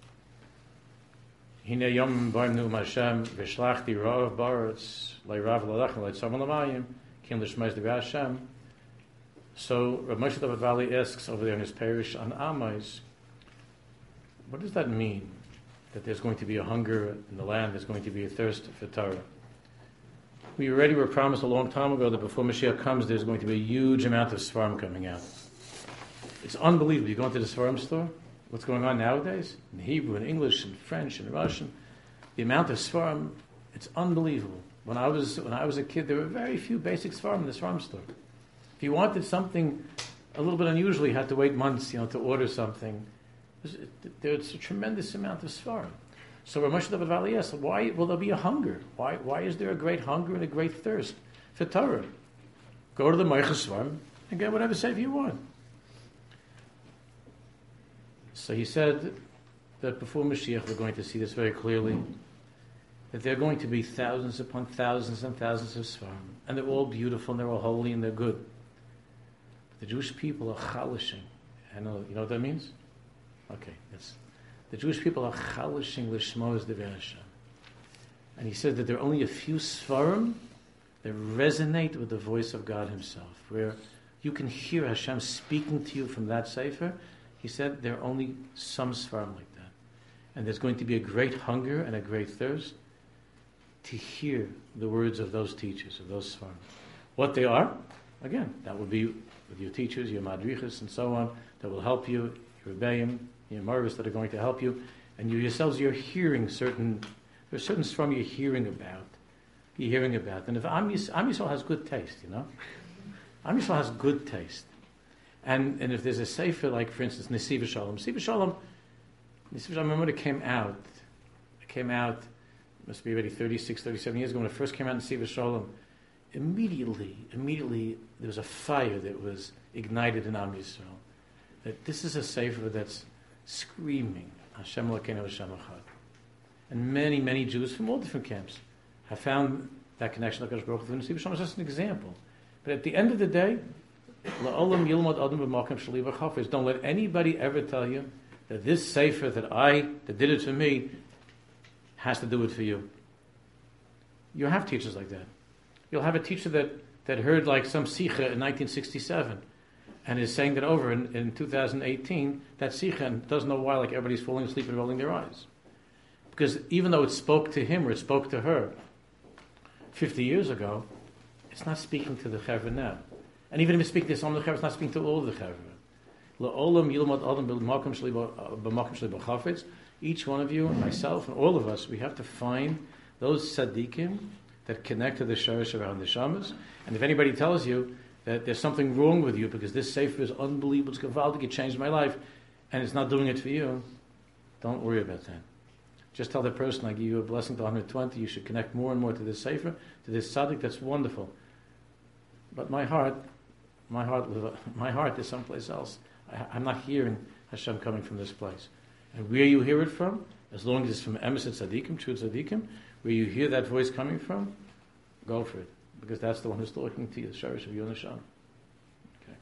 Hine Yom Barnu Hashem Vishlachti Rav Baratz Leirav Lalach Leitzam Lamayim Kim Lishmais Devi Hashem. So Rav Moshe David Valley asks over there in his parish on Amais, what does that mean? That there's going to be a hunger in the land, there's going to be a thirst for Torah. We already were promised a long time ago that before Mashiach comes, there's going to be a huge amount of Sfarim coming out. It's unbelievable. You go into the Sfarim store, what's going on nowadays, in Hebrew, in English, in French, in Russian, the amount of Sfarim, it's unbelievable. When I was a kid, there were very few basic Sfarim in the Sfarim store. If you wanted something a little bit unusual, you had to wait months, to order something. There's a tremendous amount of Sfarim. So Rav Moshe David Valley asks, why will there be a hunger? Why is there a great hunger and a great thirst for Torah? Go to the Meiches Sfarim and get whatever sefer you want. So he said that before Mashiach we're going to see this very clearly, that there are going to be thousands upon thousands and thousands of Sfarim, and they're all beautiful and they're all holy and they're good. But the Jewish people are chalishing. You know what that means? Okay, the Jewish people are chalishing l'shmo's devei Hashem. And he said that there are only a few Sfarim that resonate with the voice of God Himself, where you can hear Hashem speaking to you from that sefer. He said there are only some Sfarim like that. And there's going to be a great hunger and a great thirst to hear the words of those teachers, of those Sfarim. What they are, again, that will be with your teachers, your madrichas, and so on, that will help you, your rebbeim, your marvis that are going to help you, and you yourselves, you're hearing there's certain Sfarim you're hearing about. And if Am Yisrael has good taste, Am Yisrael has good taste. And if there's a sefer, like for instance, Nesiv Shalom, I remember it came out, must be already 36, 37 years ago, when it first came out in Nesiv Shalom, immediately, there was a fire that was ignited in Am Yisrael. That this is a sefer that's screaming, Hashem Elokeinu Hashem Echad. And many, many Jews from all different camps have found that connection to HaKadosh Baruch Hu. Nesiv Shalom is just an example. But at the end of the day, La'olam yilmod adam b'makom sheli v'chafetz. Don't let anybody ever tell you that this sefer that did it for me has to do it for you. You have teachers like that. You'll have a teacher that heard like some sikha in 1967 and is saying that over in 2018, that sikha, and doesn't know why, like everybody's falling asleep and rolling their eyes. Because even though it spoke to him or it spoke to her 50 years ago, it's not speaking to the chevra now. And even if it's speaking to some of the chevra, it's not speaking to all of the chevra. Each one of you, and myself, and all of us, we have to find those tzaddikim that connect to the shorish around the shamas. And if anybody tells you that there's something wrong with you because this sefer is unbelievable, it's gavaldik, it changed my life, and it's not doing it for you, don't worry about that. Just tell the person, I give you a blessing to 120, you should connect more and more to this sefer, to this tzaddik, that's wonderful. But my heart is someplace else. I'm not hearing Hashem coming from this place. And where you hear it from, as long as it's from emes tzaddikim, true tzaddikim, where you hear that voice coming from, go for it. Because that's the one who's talking to you, the shorish of your neshama. Okay.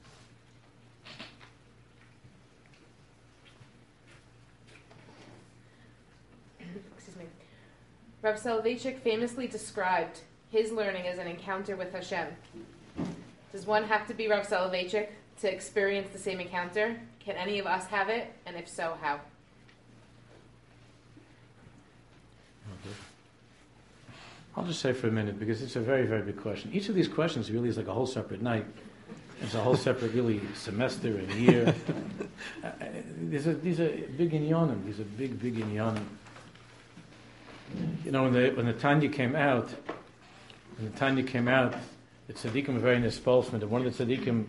Excuse me. Rav Soloveitchik famously described his learning as an encounter with Hashem. Does one have to be Rav Soloveitchik to experience the same encounter? Can any of us have it? And if so, how? I'll just say for a minute, because it's a very, very big question. Each of these questions really is like a whole separate night. It's a whole separate, really, semester, a year. These are big inyanim. These are big, big inyanim. When the Tanya came out, the tzaddikim were very in expulsment. And one of the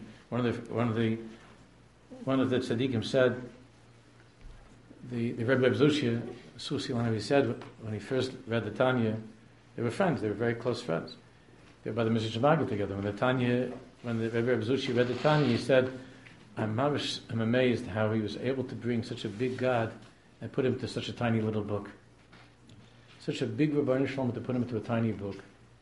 tzaddikim said, the Rebbe Zushia, Susi Lanavi said when he first read the Tanya, they were friends. They were very close friends. They were by the Mishra Shabbat together. When the Rebbe Zushia read the Tanya, he said, I'm amazed how he was able to bring such a big God and put him to such a tiny little book. Such a big Rebbeinu Shalom to put him into a tiny book.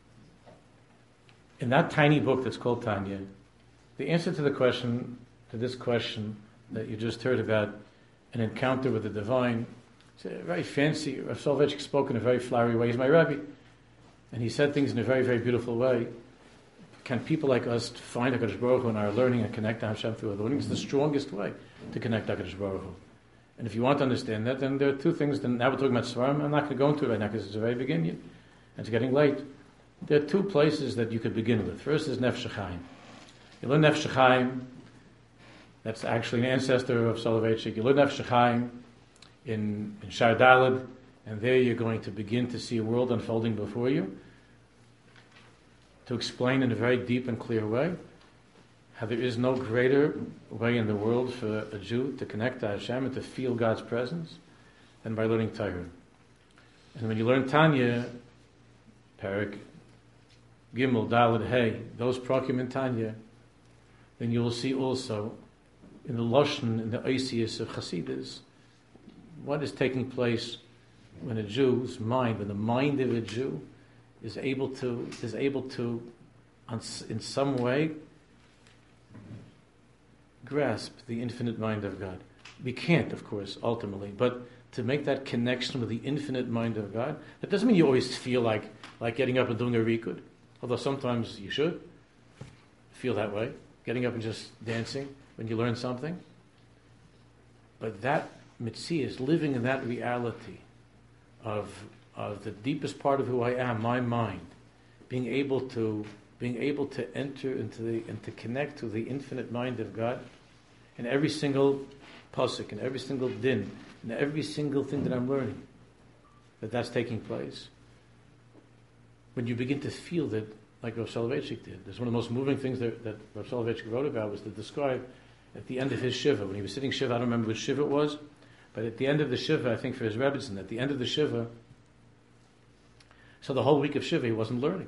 In that tiny book that's called Tanya, the answer to this question that you just heard about, an encounter with the divine, it's a very fancy. Rav Soloveitchik spoke in a very flowery way. He's my Rebbe. And he said things in a very, very beautiful way. can people like us find HaKadosh Baruch Hu in our learning and connect to Hashem through our learning. It's the strongest way to connect to HaKadosh Baruch Hu. And if you want to understand that, then there are two things. Then now we're talking about Svarim. I'm not going to go into it right now because it's the very beginning, and it's getting late. There are two places that you could begin with. First is Nefesh HaChaim. You learn Nefesh HaChaim. That's actually an ancestor of Soloveitchik. You learn Nefesh HaChaim in Shar Daled, and there you're going to begin to see a world unfolding before you, to explain in a very deep and clear way how there is no greater way in the world for a Jew to connect to Hashem and to feel God's presence than by learning Torah. And when you learn Tanya, Perek, Gimel, Daled, Hey, those Prakim in Tanya, then you will see also in the Lashon, in the Oisius of Chassidus, what is taking place when a Jew's mind, when the mind of a Jew is able to, in some way, grasp the infinite mind of God. We can't, of course, ultimately, but to make that connection with the infinite mind of God, that doesn't mean you always feel like getting up and doing a rikud, although sometimes you should feel that way, getting up and just dancing when you learn something. But that mitzvah is living in that reality of the deepest part of who I am, my mind, being able to enter into and to connect to the infinite mind of God in every single pasuk, in every single din, in every single thing that I'm learning, that's taking place. When you begin to feel that, like Rav Soloveitchik did, there's one of the most moving things that Rav Soloveitchik wrote about was to describe at the end of his shiva, when he was sitting shiva, I don't remember which shiva it was, but at the end of the shiva, I think for his Rebbetzin, at the end of the shiva, so the whole week of shiva he wasn't learning.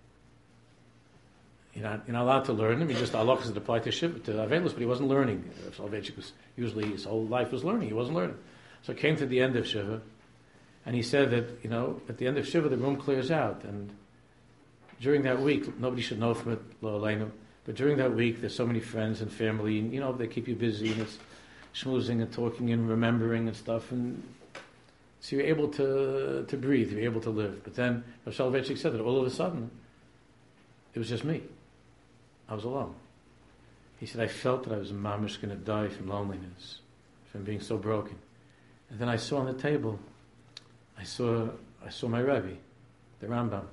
You're not allowed to learn him. He just halachas that apply to shiva, to Avelus, but he wasn't learning. Soloveitchik was usually his whole life was learning. He wasn't learning. So it came to the end of shiva, and he said that at the end of shiva the room clears out, and during that week nobody should know from it, lo aleinu, but during that week there's so many friends and family, and they keep you busy, and it's schmoozing and talking and remembering and stuff, and so you're able to breathe, you're able to live. But then Rav Soloveitchik said that all of a sudden it was just me. I was alone. He said, I felt that I was mamish going to die from loneliness, from being so broken. And then I saw on the table, I saw my Rebbe, the Rambam.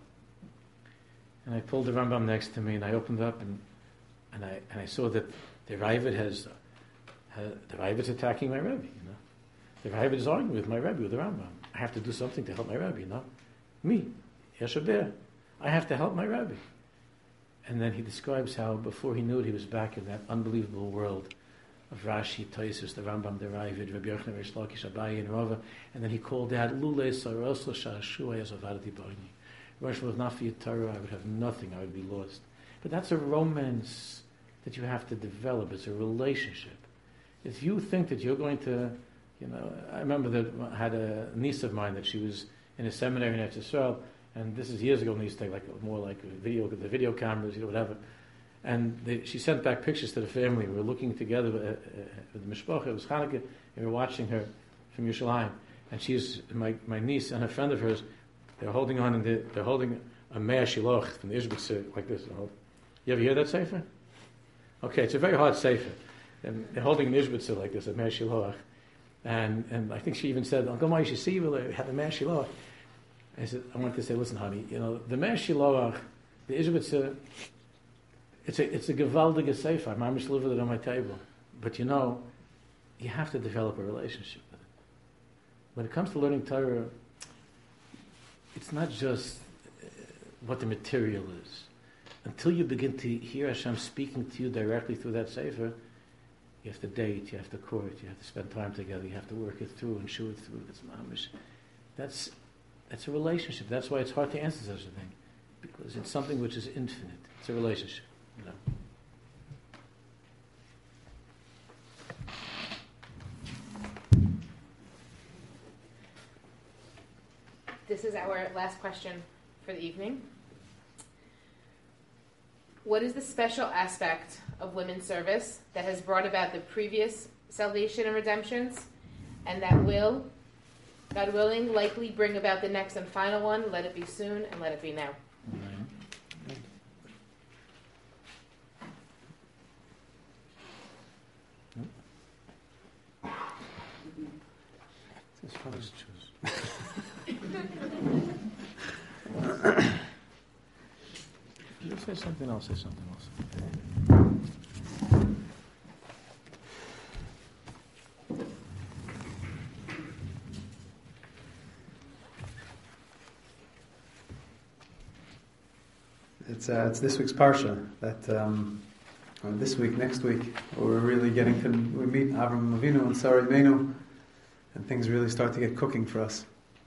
And I pulled the Rambam next to me, and I opened up, and I saw that the Ravid the Ravid's attacking my Rebbe. The Ravid is arguing with my Rebbe, with the Rambam. I have to do something to help my Rebbe. Me, Yeshaber. I have to help my Rebbe. And then he describes how before he knew it, he was back in that unbelievable world of Rashi, Tosfos, the Rambam, the Ravid, Rabbi Yochanan, Reish Lakish, Abaye, and Rava. And then he called out, Lule Sarosla Shashua Yazavadati Barni. Rosh was not for your Torah, I would have nothing, I would be lost. But that's a romance that you have to develop. It's a relationship. If you think that you're going to, I remember that I had a niece of mine that she was in a seminary in Eretz Yisrael, and this is years ago, and they used to take more like the video cameras, whatever. And she sent back pictures to the family. We were looking together with the mishpacha. It was Hanukkah, and we were watching her from Yerushalayim. And she's my niece and a friend of hers. They're holding on, and they're holding a Mea Shiloch from the Ishbitzer like this. You ever hear that sefer? Okay, it's a very hard sefer. And they're holding an Ishbitzer like this, a Mea Shiloch. And I think she even said, Uncle Ma, you should see we have a Mea Shiloch. I said, I want to say, listen, honey, the Mea Shiloach, the Ishbitzer, it's a gewaldige sefer. I'm just living it on my table. But you have to develop a relationship with it. When it comes to learning Torah, it's not just what the material is. Until you begin to hear Hashem speaking to you directly through that sefer, you have to date, you have to court, you have to spend time together, you have to work it through and chew it through. That's a relationship. That's why it's hard to answer such a thing, because it's something which is infinite. It's a relationship. This is our last question for the evening. What is the special aspect of women's service that has brought about the previous salvation and redemptions, and that will, God willing, likely bring about the next and final one? Let it be soon, and let it be now. You say something else, say something else. It's this week's parsha that, or this week, next week, we're really we meet Avram Avinu and Sarah Imeinu, and things really start to get cooking for us.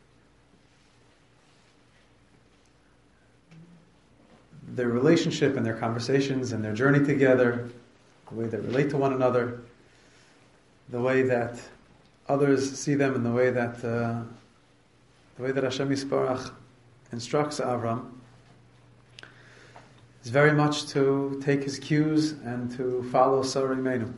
Their relationship and their conversations and their journey together, the way they relate to one another, the way that others see them, and the way that Hashem Yisparach instructs Avram, is very much to take his cues and to follow Sarah Imeinu.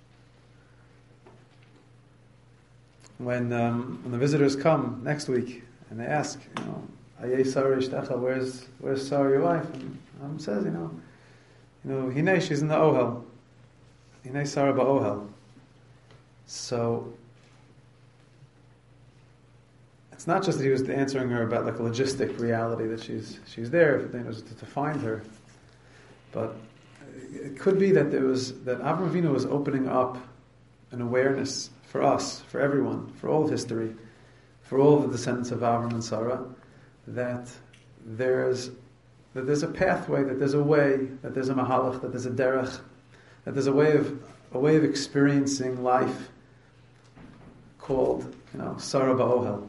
When the visitors come next week and they ask, Ayei Sarah Ishtecha, where's Sarah your wife? And says, Hinei, she's in the Ohel. Hinei Sarah ba'Ohel. So it's not just that he was answering her about like a logistic reality that she's there to find her, but it could be that that Avraham Avinu was opening up an awareness for us, for everyone, for all of history, for all of the descendants of Avram and Sarah, that there's a pathway, that there's a way, that there's a mahalach, that there's a derech, that there's a way of experiencing life called, Sarah ba'Ohel.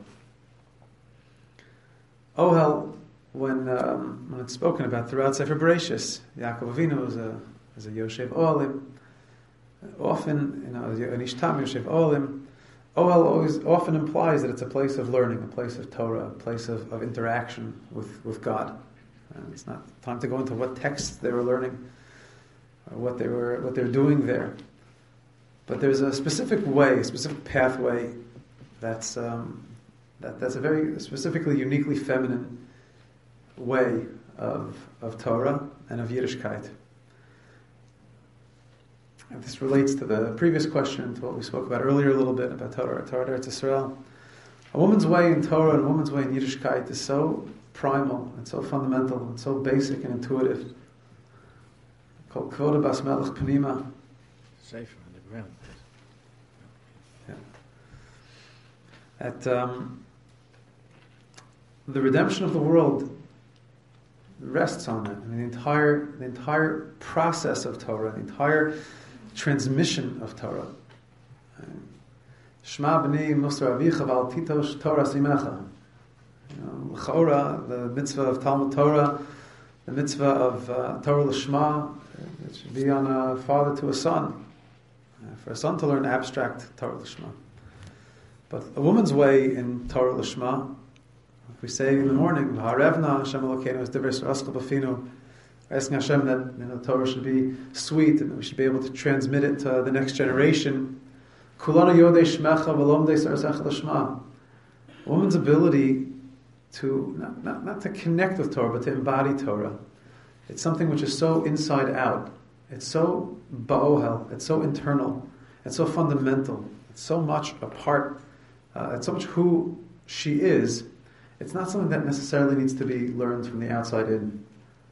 Ohel, when it's spoken about throughout Sefer Bereshis, Yaakov Avinu is a Yoshev Ohalim. Often, an Ishtam Yoshev Ohalim. Ohel often implies that it's a place of learning, a place of Torah, a place of interaction with God. And it's not time to go into what texts they were learning, or what they were doing there. But there's a specific way, a specific pathway that's a very specifically, uniquely feminine way of Torah and of Yiddishkeit. And this relates to the previous question, to what we spoke about earlier a little bit about Torah Eretz Yisrael. A woman's way in Torah and a woman's way in Yiddishkeit is so primal and so fundamental and so basic and intuitive. Called Kvoda Bas Melech Panima. Safer on the ground. Yeah. At the redemption of the world rests on it. The entire process of Torah, the entire transmission of Torah. Shema b'ni Musar Avicha v'al titosh Torah simecha. L'chaora, the mitzvah of Talmud Torah, the mitzvah of Torah l'shma, it should be on a father to a son. For a son to learn abstract Torah l'shma. But a woman's way in Torah l'shma, we say in the morning, "V'harevna Hashem Elokeinu es divrei Yisrael b'finu," asking Hashem that the Torah should be sweet and that we should be able to transmit it to the next generation. Kulanu yodei shmecha v'lomdei sarasecha l'shma. A woman's ability to not to connect with Torah, but to embody Torah. It's something which is so inside out. It's so ba'ohel. It's so internal. It's so fundamental. It's so much a part. It's so much who she is. It's not something that necessarily needs to be learned from the outside in.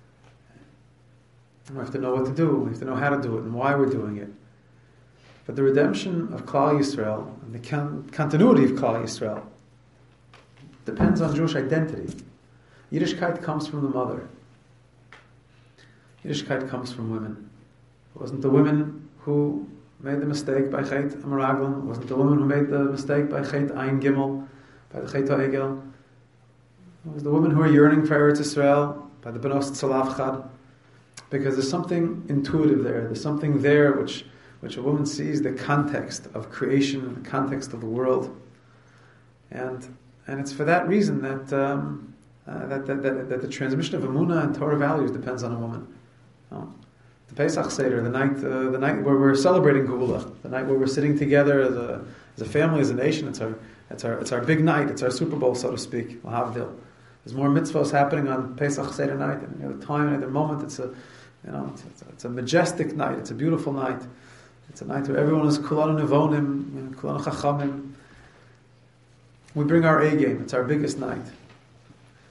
We have to know what to do. We have to know how to do it and why we're doing it. But the redemption of Klal Yisrael and the continuity of Klal Yisrael depends on Jewish identity. Yiddishkeit comes from the mother. Yiddishkeit comes from women. It wasn't the women who made the mistake by Chet Amaraglim. It wasn't the women who made the mistake by Chet Ayin Gimel, by the Chet Ha'egel. It was the women who are yearning for Eretz Yisrael, by the Benos Tzalafchad, because there's something intuitive there. There's something there which a woman sees the context of creation, the context of the world, and it's for that reason that the transmission of Emunah and Torah values depends on a woman. The Pesach Seder, the night where we're celebrating Geula, the night where we're sitting together as a family, as a nation. It's our big night. It's our Super Bowl, so to speak. L'havdil. There's more mitzvahs happening on Pesach Seder night than any other time, any other moment. It's a majestic night. It's a beautiful night. It's a night where everyone is kulanu nevonim, kulanu chachamim. We bring our A game. It's our biggest night.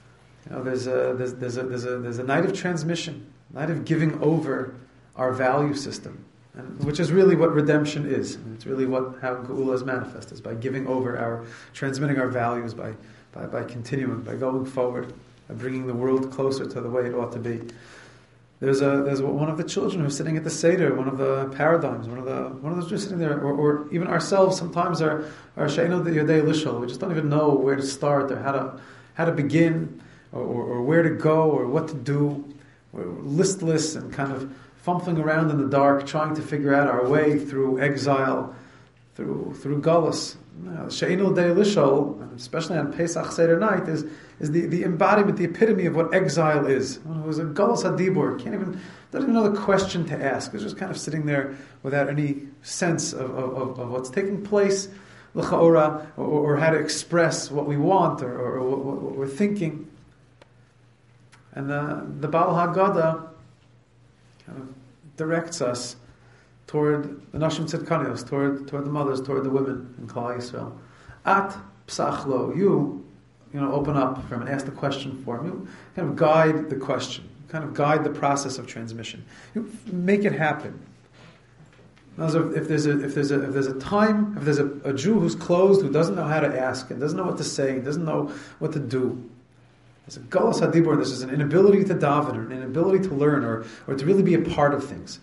There's a night of transmission, night of giving over our value system, and which is really what redemption is. And it's really how Geula is manifest, is by giving over transmitting our values, by continuing, by going forward, by bringing the world closer to the way it ought to be. There's one of the children who's sitting at the Seder, one of the paradigms, one of those just sitting there, or even ourselves sometimes are She'eino Yodei Lishol. We just don't even know where to start or how to begin, or where to go or what to do. We're listless and kind of fumbling around in the dark, trying to figure out our way through exile, through Galus. She'eino Yodei Lishol, especially on Pesach Seder night, is the embodiment, the epitome of what exile is. It was a Galus Hadibur, doesn't even know the question to ask. It's just kind of sitting there without any sense of what's taking place, l'cha'ora, or how to express what we want or what we're thinking. And the Baal Haggadah kind of directs us toward the Nashim Tzidkanios, toward the mothers, toward the women in Klal Yisrael. At Psachlo, you open up for him and ask the question for him. You kind of guide the question, kind of guide the process of transmission. You make it happen. If there's a time, if there's a Jew who's closed, who doesn't know how to ask, and doesn't know what to say, and doesn't know what to do, there's a Galus Hadibur, this is an inability to daven, or an inability to learn, or to really be a part of things.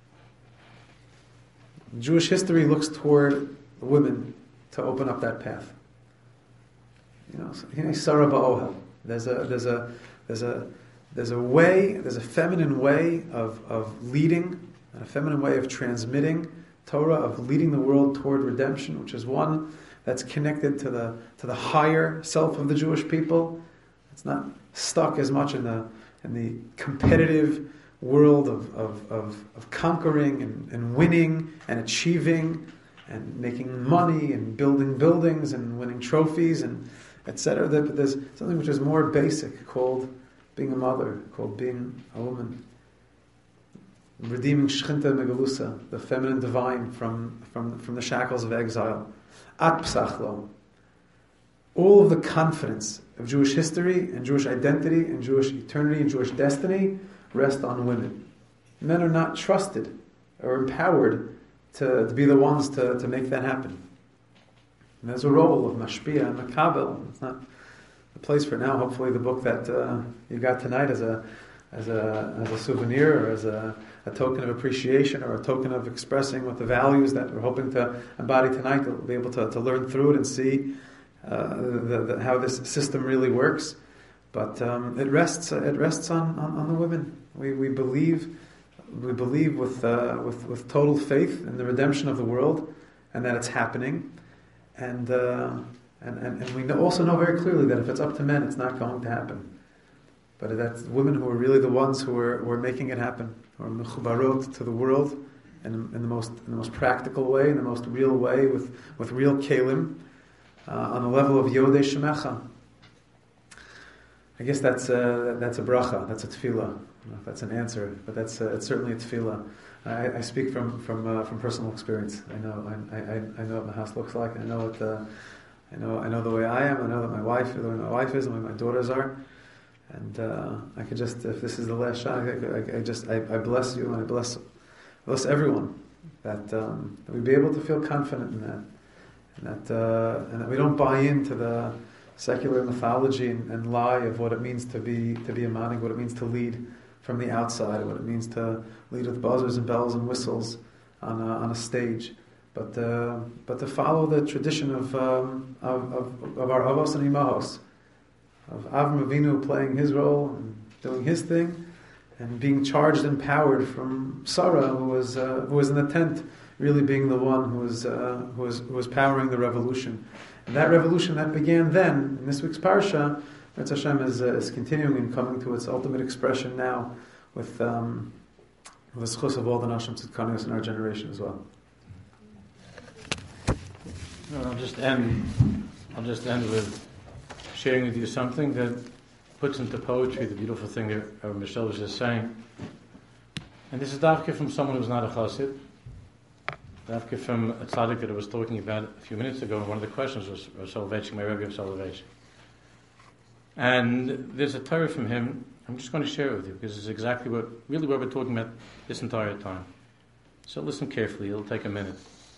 Jewish history looks toward the women to open up that path. Sarah ba'ohel. There's a way, there's a feminine way of leading, and a feminine way of transmitting Torah, of leading the world toward redemption, which is one that's connected to the higher self of the Jewish people. It's not stuck as much in the competitive world of conquering and winning and achieving and making money and building buildings and winning trophies and etc. But there's something which is more basic, called being a mother, called being a woman. Redeeming Shchinta Megalusa, the feminine divine from the shackles of exile. At Psachlo. All of the confidence of Jewish history and Jewish identity and Jewish eternity and Jewish destiny rest on women. Men are not trusted or empowered to be the ones to make that happen. And there's a role of Mashpia and Makabel. It's not the place for now. Hopefully the book that you got tonight as a souvenir, or as a token of appreciation, or a token of expressing what the values that we're hoping to embody tonight, to be able to learn through it and see how this system really works. But it rests on the women. We believe with total faith in the redemption of the world, and that it's happening. And we also know very clearly that if it's up to men, it's not going to happen. But that's women who are really the ones who are making it happen, who are mechubarot to the world, in the most practical way, in the most real way, with real kelim, on the level of Yodei Shemecha. I guess that's a bracha, that's a tefillah. I don't know if that's an answer, but it's certainly a tefillah. I speak from personal experience. I know what my house looks like. I know the way I am. I know that the way my wife is, and the way my daughters are. And I could just, if this is the last shot, I bless you, and I bless everyone that we be able to feel confident in that, and that we don't buy into the secular mythology and lie of what it means to be a manig, what it means to lead from the outside, what it means to lead with buzzers and bells and whistles on a stage, but to follow the tradition of our avos and imahos, of Avram Avinu playing his role and doing his thing, and being charged and empowered from Sarah, who was in the tent, really being the one who was powering the revolution. And that revolution that began then, in this week's parsha, Metz Hashem is continuing and coming to its ultimate expression now with the schus of all the Nashim Tzidkanios in our generation as well. I'll just end with sharing with you something that puts into poetry the beautiful thing that Michelle was just saying. And this is dafka from someone who's not a chassid. Dafka from a tzaddik that I was talking about a few minutes ago, and one of the questions was Soloveitchik, my Rebbe of Soloveitchik. And there's a Torah from him. I'm just going to share it with you because it's exactly what we're talking about this entire time. So listen carefully. It'll take a minute.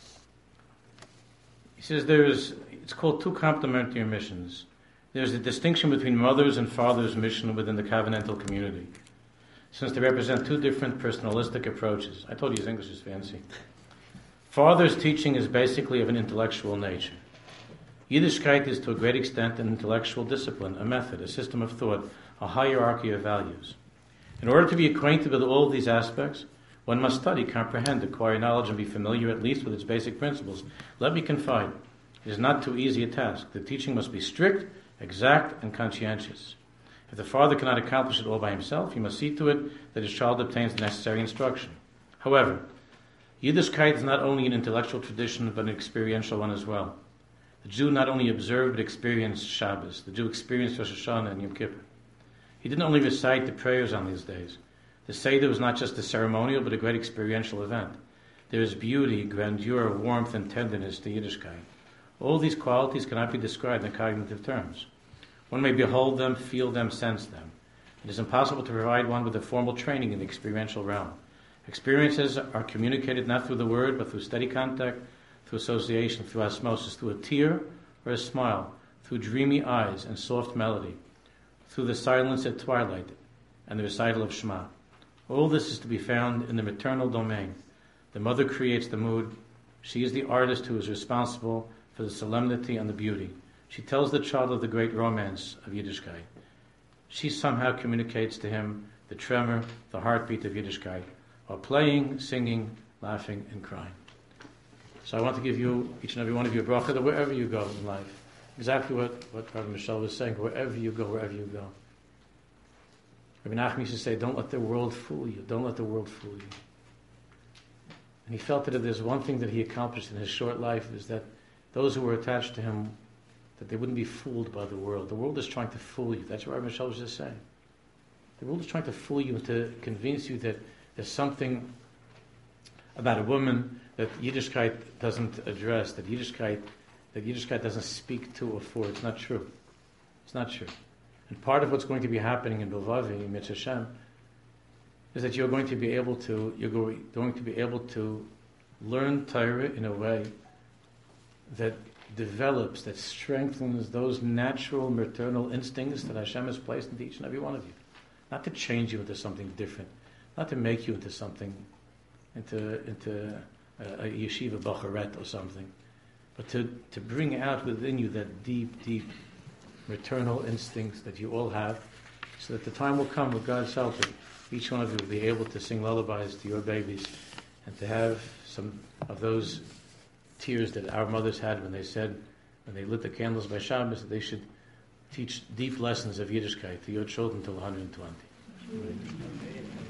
He says it's called two complementary missions. There's a distinction between mother's and father's mission within the covenantal community, since they represent two different personalistic approaches. I told you his English is fancy. Father's teaching is basically of an intellectual nature. Yiddishkeit is to a great extent an intellectual discipline, a method, a system of thought, a hierarchy of values. In order to be acquainted with all of these aspects, one must study, comprehend, acquire knowledge, and be familiar at least with its basic principles. Let me confide, it is not too easy a task. The teaching must be strict, exact, and conscientious. If the father cannot accomplish it all by himself, he must see to it that his child obtains the necessary instruction. However, Yiddishkeit is not only an intellectual tradition, but an experiential one as well. The Jew not only observed, but experienced Shabbos. The Jew experienced Rosh Hashanah and Yom Kippur. He didn't only recite the prayers on these days. The Seder was not just a ceremonial, but a great experiential event. There is beauty, grandeur, warmth, and tenderness to Yiddishkeit. All these qualities cannot be described in cognitive terms. One may behold them, feel them, sense them. It is impossible to provide one with a formal training in the experiential realm. Experiences are communicated not through the word, but through steady contact, through association, through osmosis, through a tear or a smile, through dreamy eyes and soft melody, through the silence at twilight and the recital of Shema. All this is to be found in the maternal domain. The mother creates the mood. She is the artist who is responsible for the solemnity and the beauty. She tells the child of the great romance of Yiddishkeit. She somehow communicates to him the tremor, the heartbeat of Yiddishkeit, while playing, singing, laughing, and crying. So I want to give you, each and every one of you, a bracha that wherever you go in life, exactly what Rabbi Michelle was saying, wherever you go. Rabbi Nachman used to say, don't let the world fool you. Don't let the world fool you. And he felt that if there's one thing that he accomplished in his short life is that those who were attached to him, that they wouldn't be fooled by the world. The world is trying to fool you. That's what Rabbi Michelle was just saying. The world is trying to fool you and to convince you that there's something about a woman that Yiddishkeit doesn't address, that Yiddishkeit doesn't speak to or for. It's not true. It's not true. And part of what's going to be happening in Bilvavi, in Mitzvah Hashem, is that you're going to be able to learn Torah in a way that develops, that strengthens those natural maternal instincts that Hashem has placed into each and every one of you. Not to change you into something different, not to make you into something, into a yeshiva bacharet or something, but to bring out within you that deep, deep maternal instincts that you all have, so that the time will come with God's help that each one of you will be able to sing lullabies to your babies and to have some of those tears that our mothers had when they lit the candles by Shabbos, that they should teach deep lessons of Yiddishkeit to your children till 120.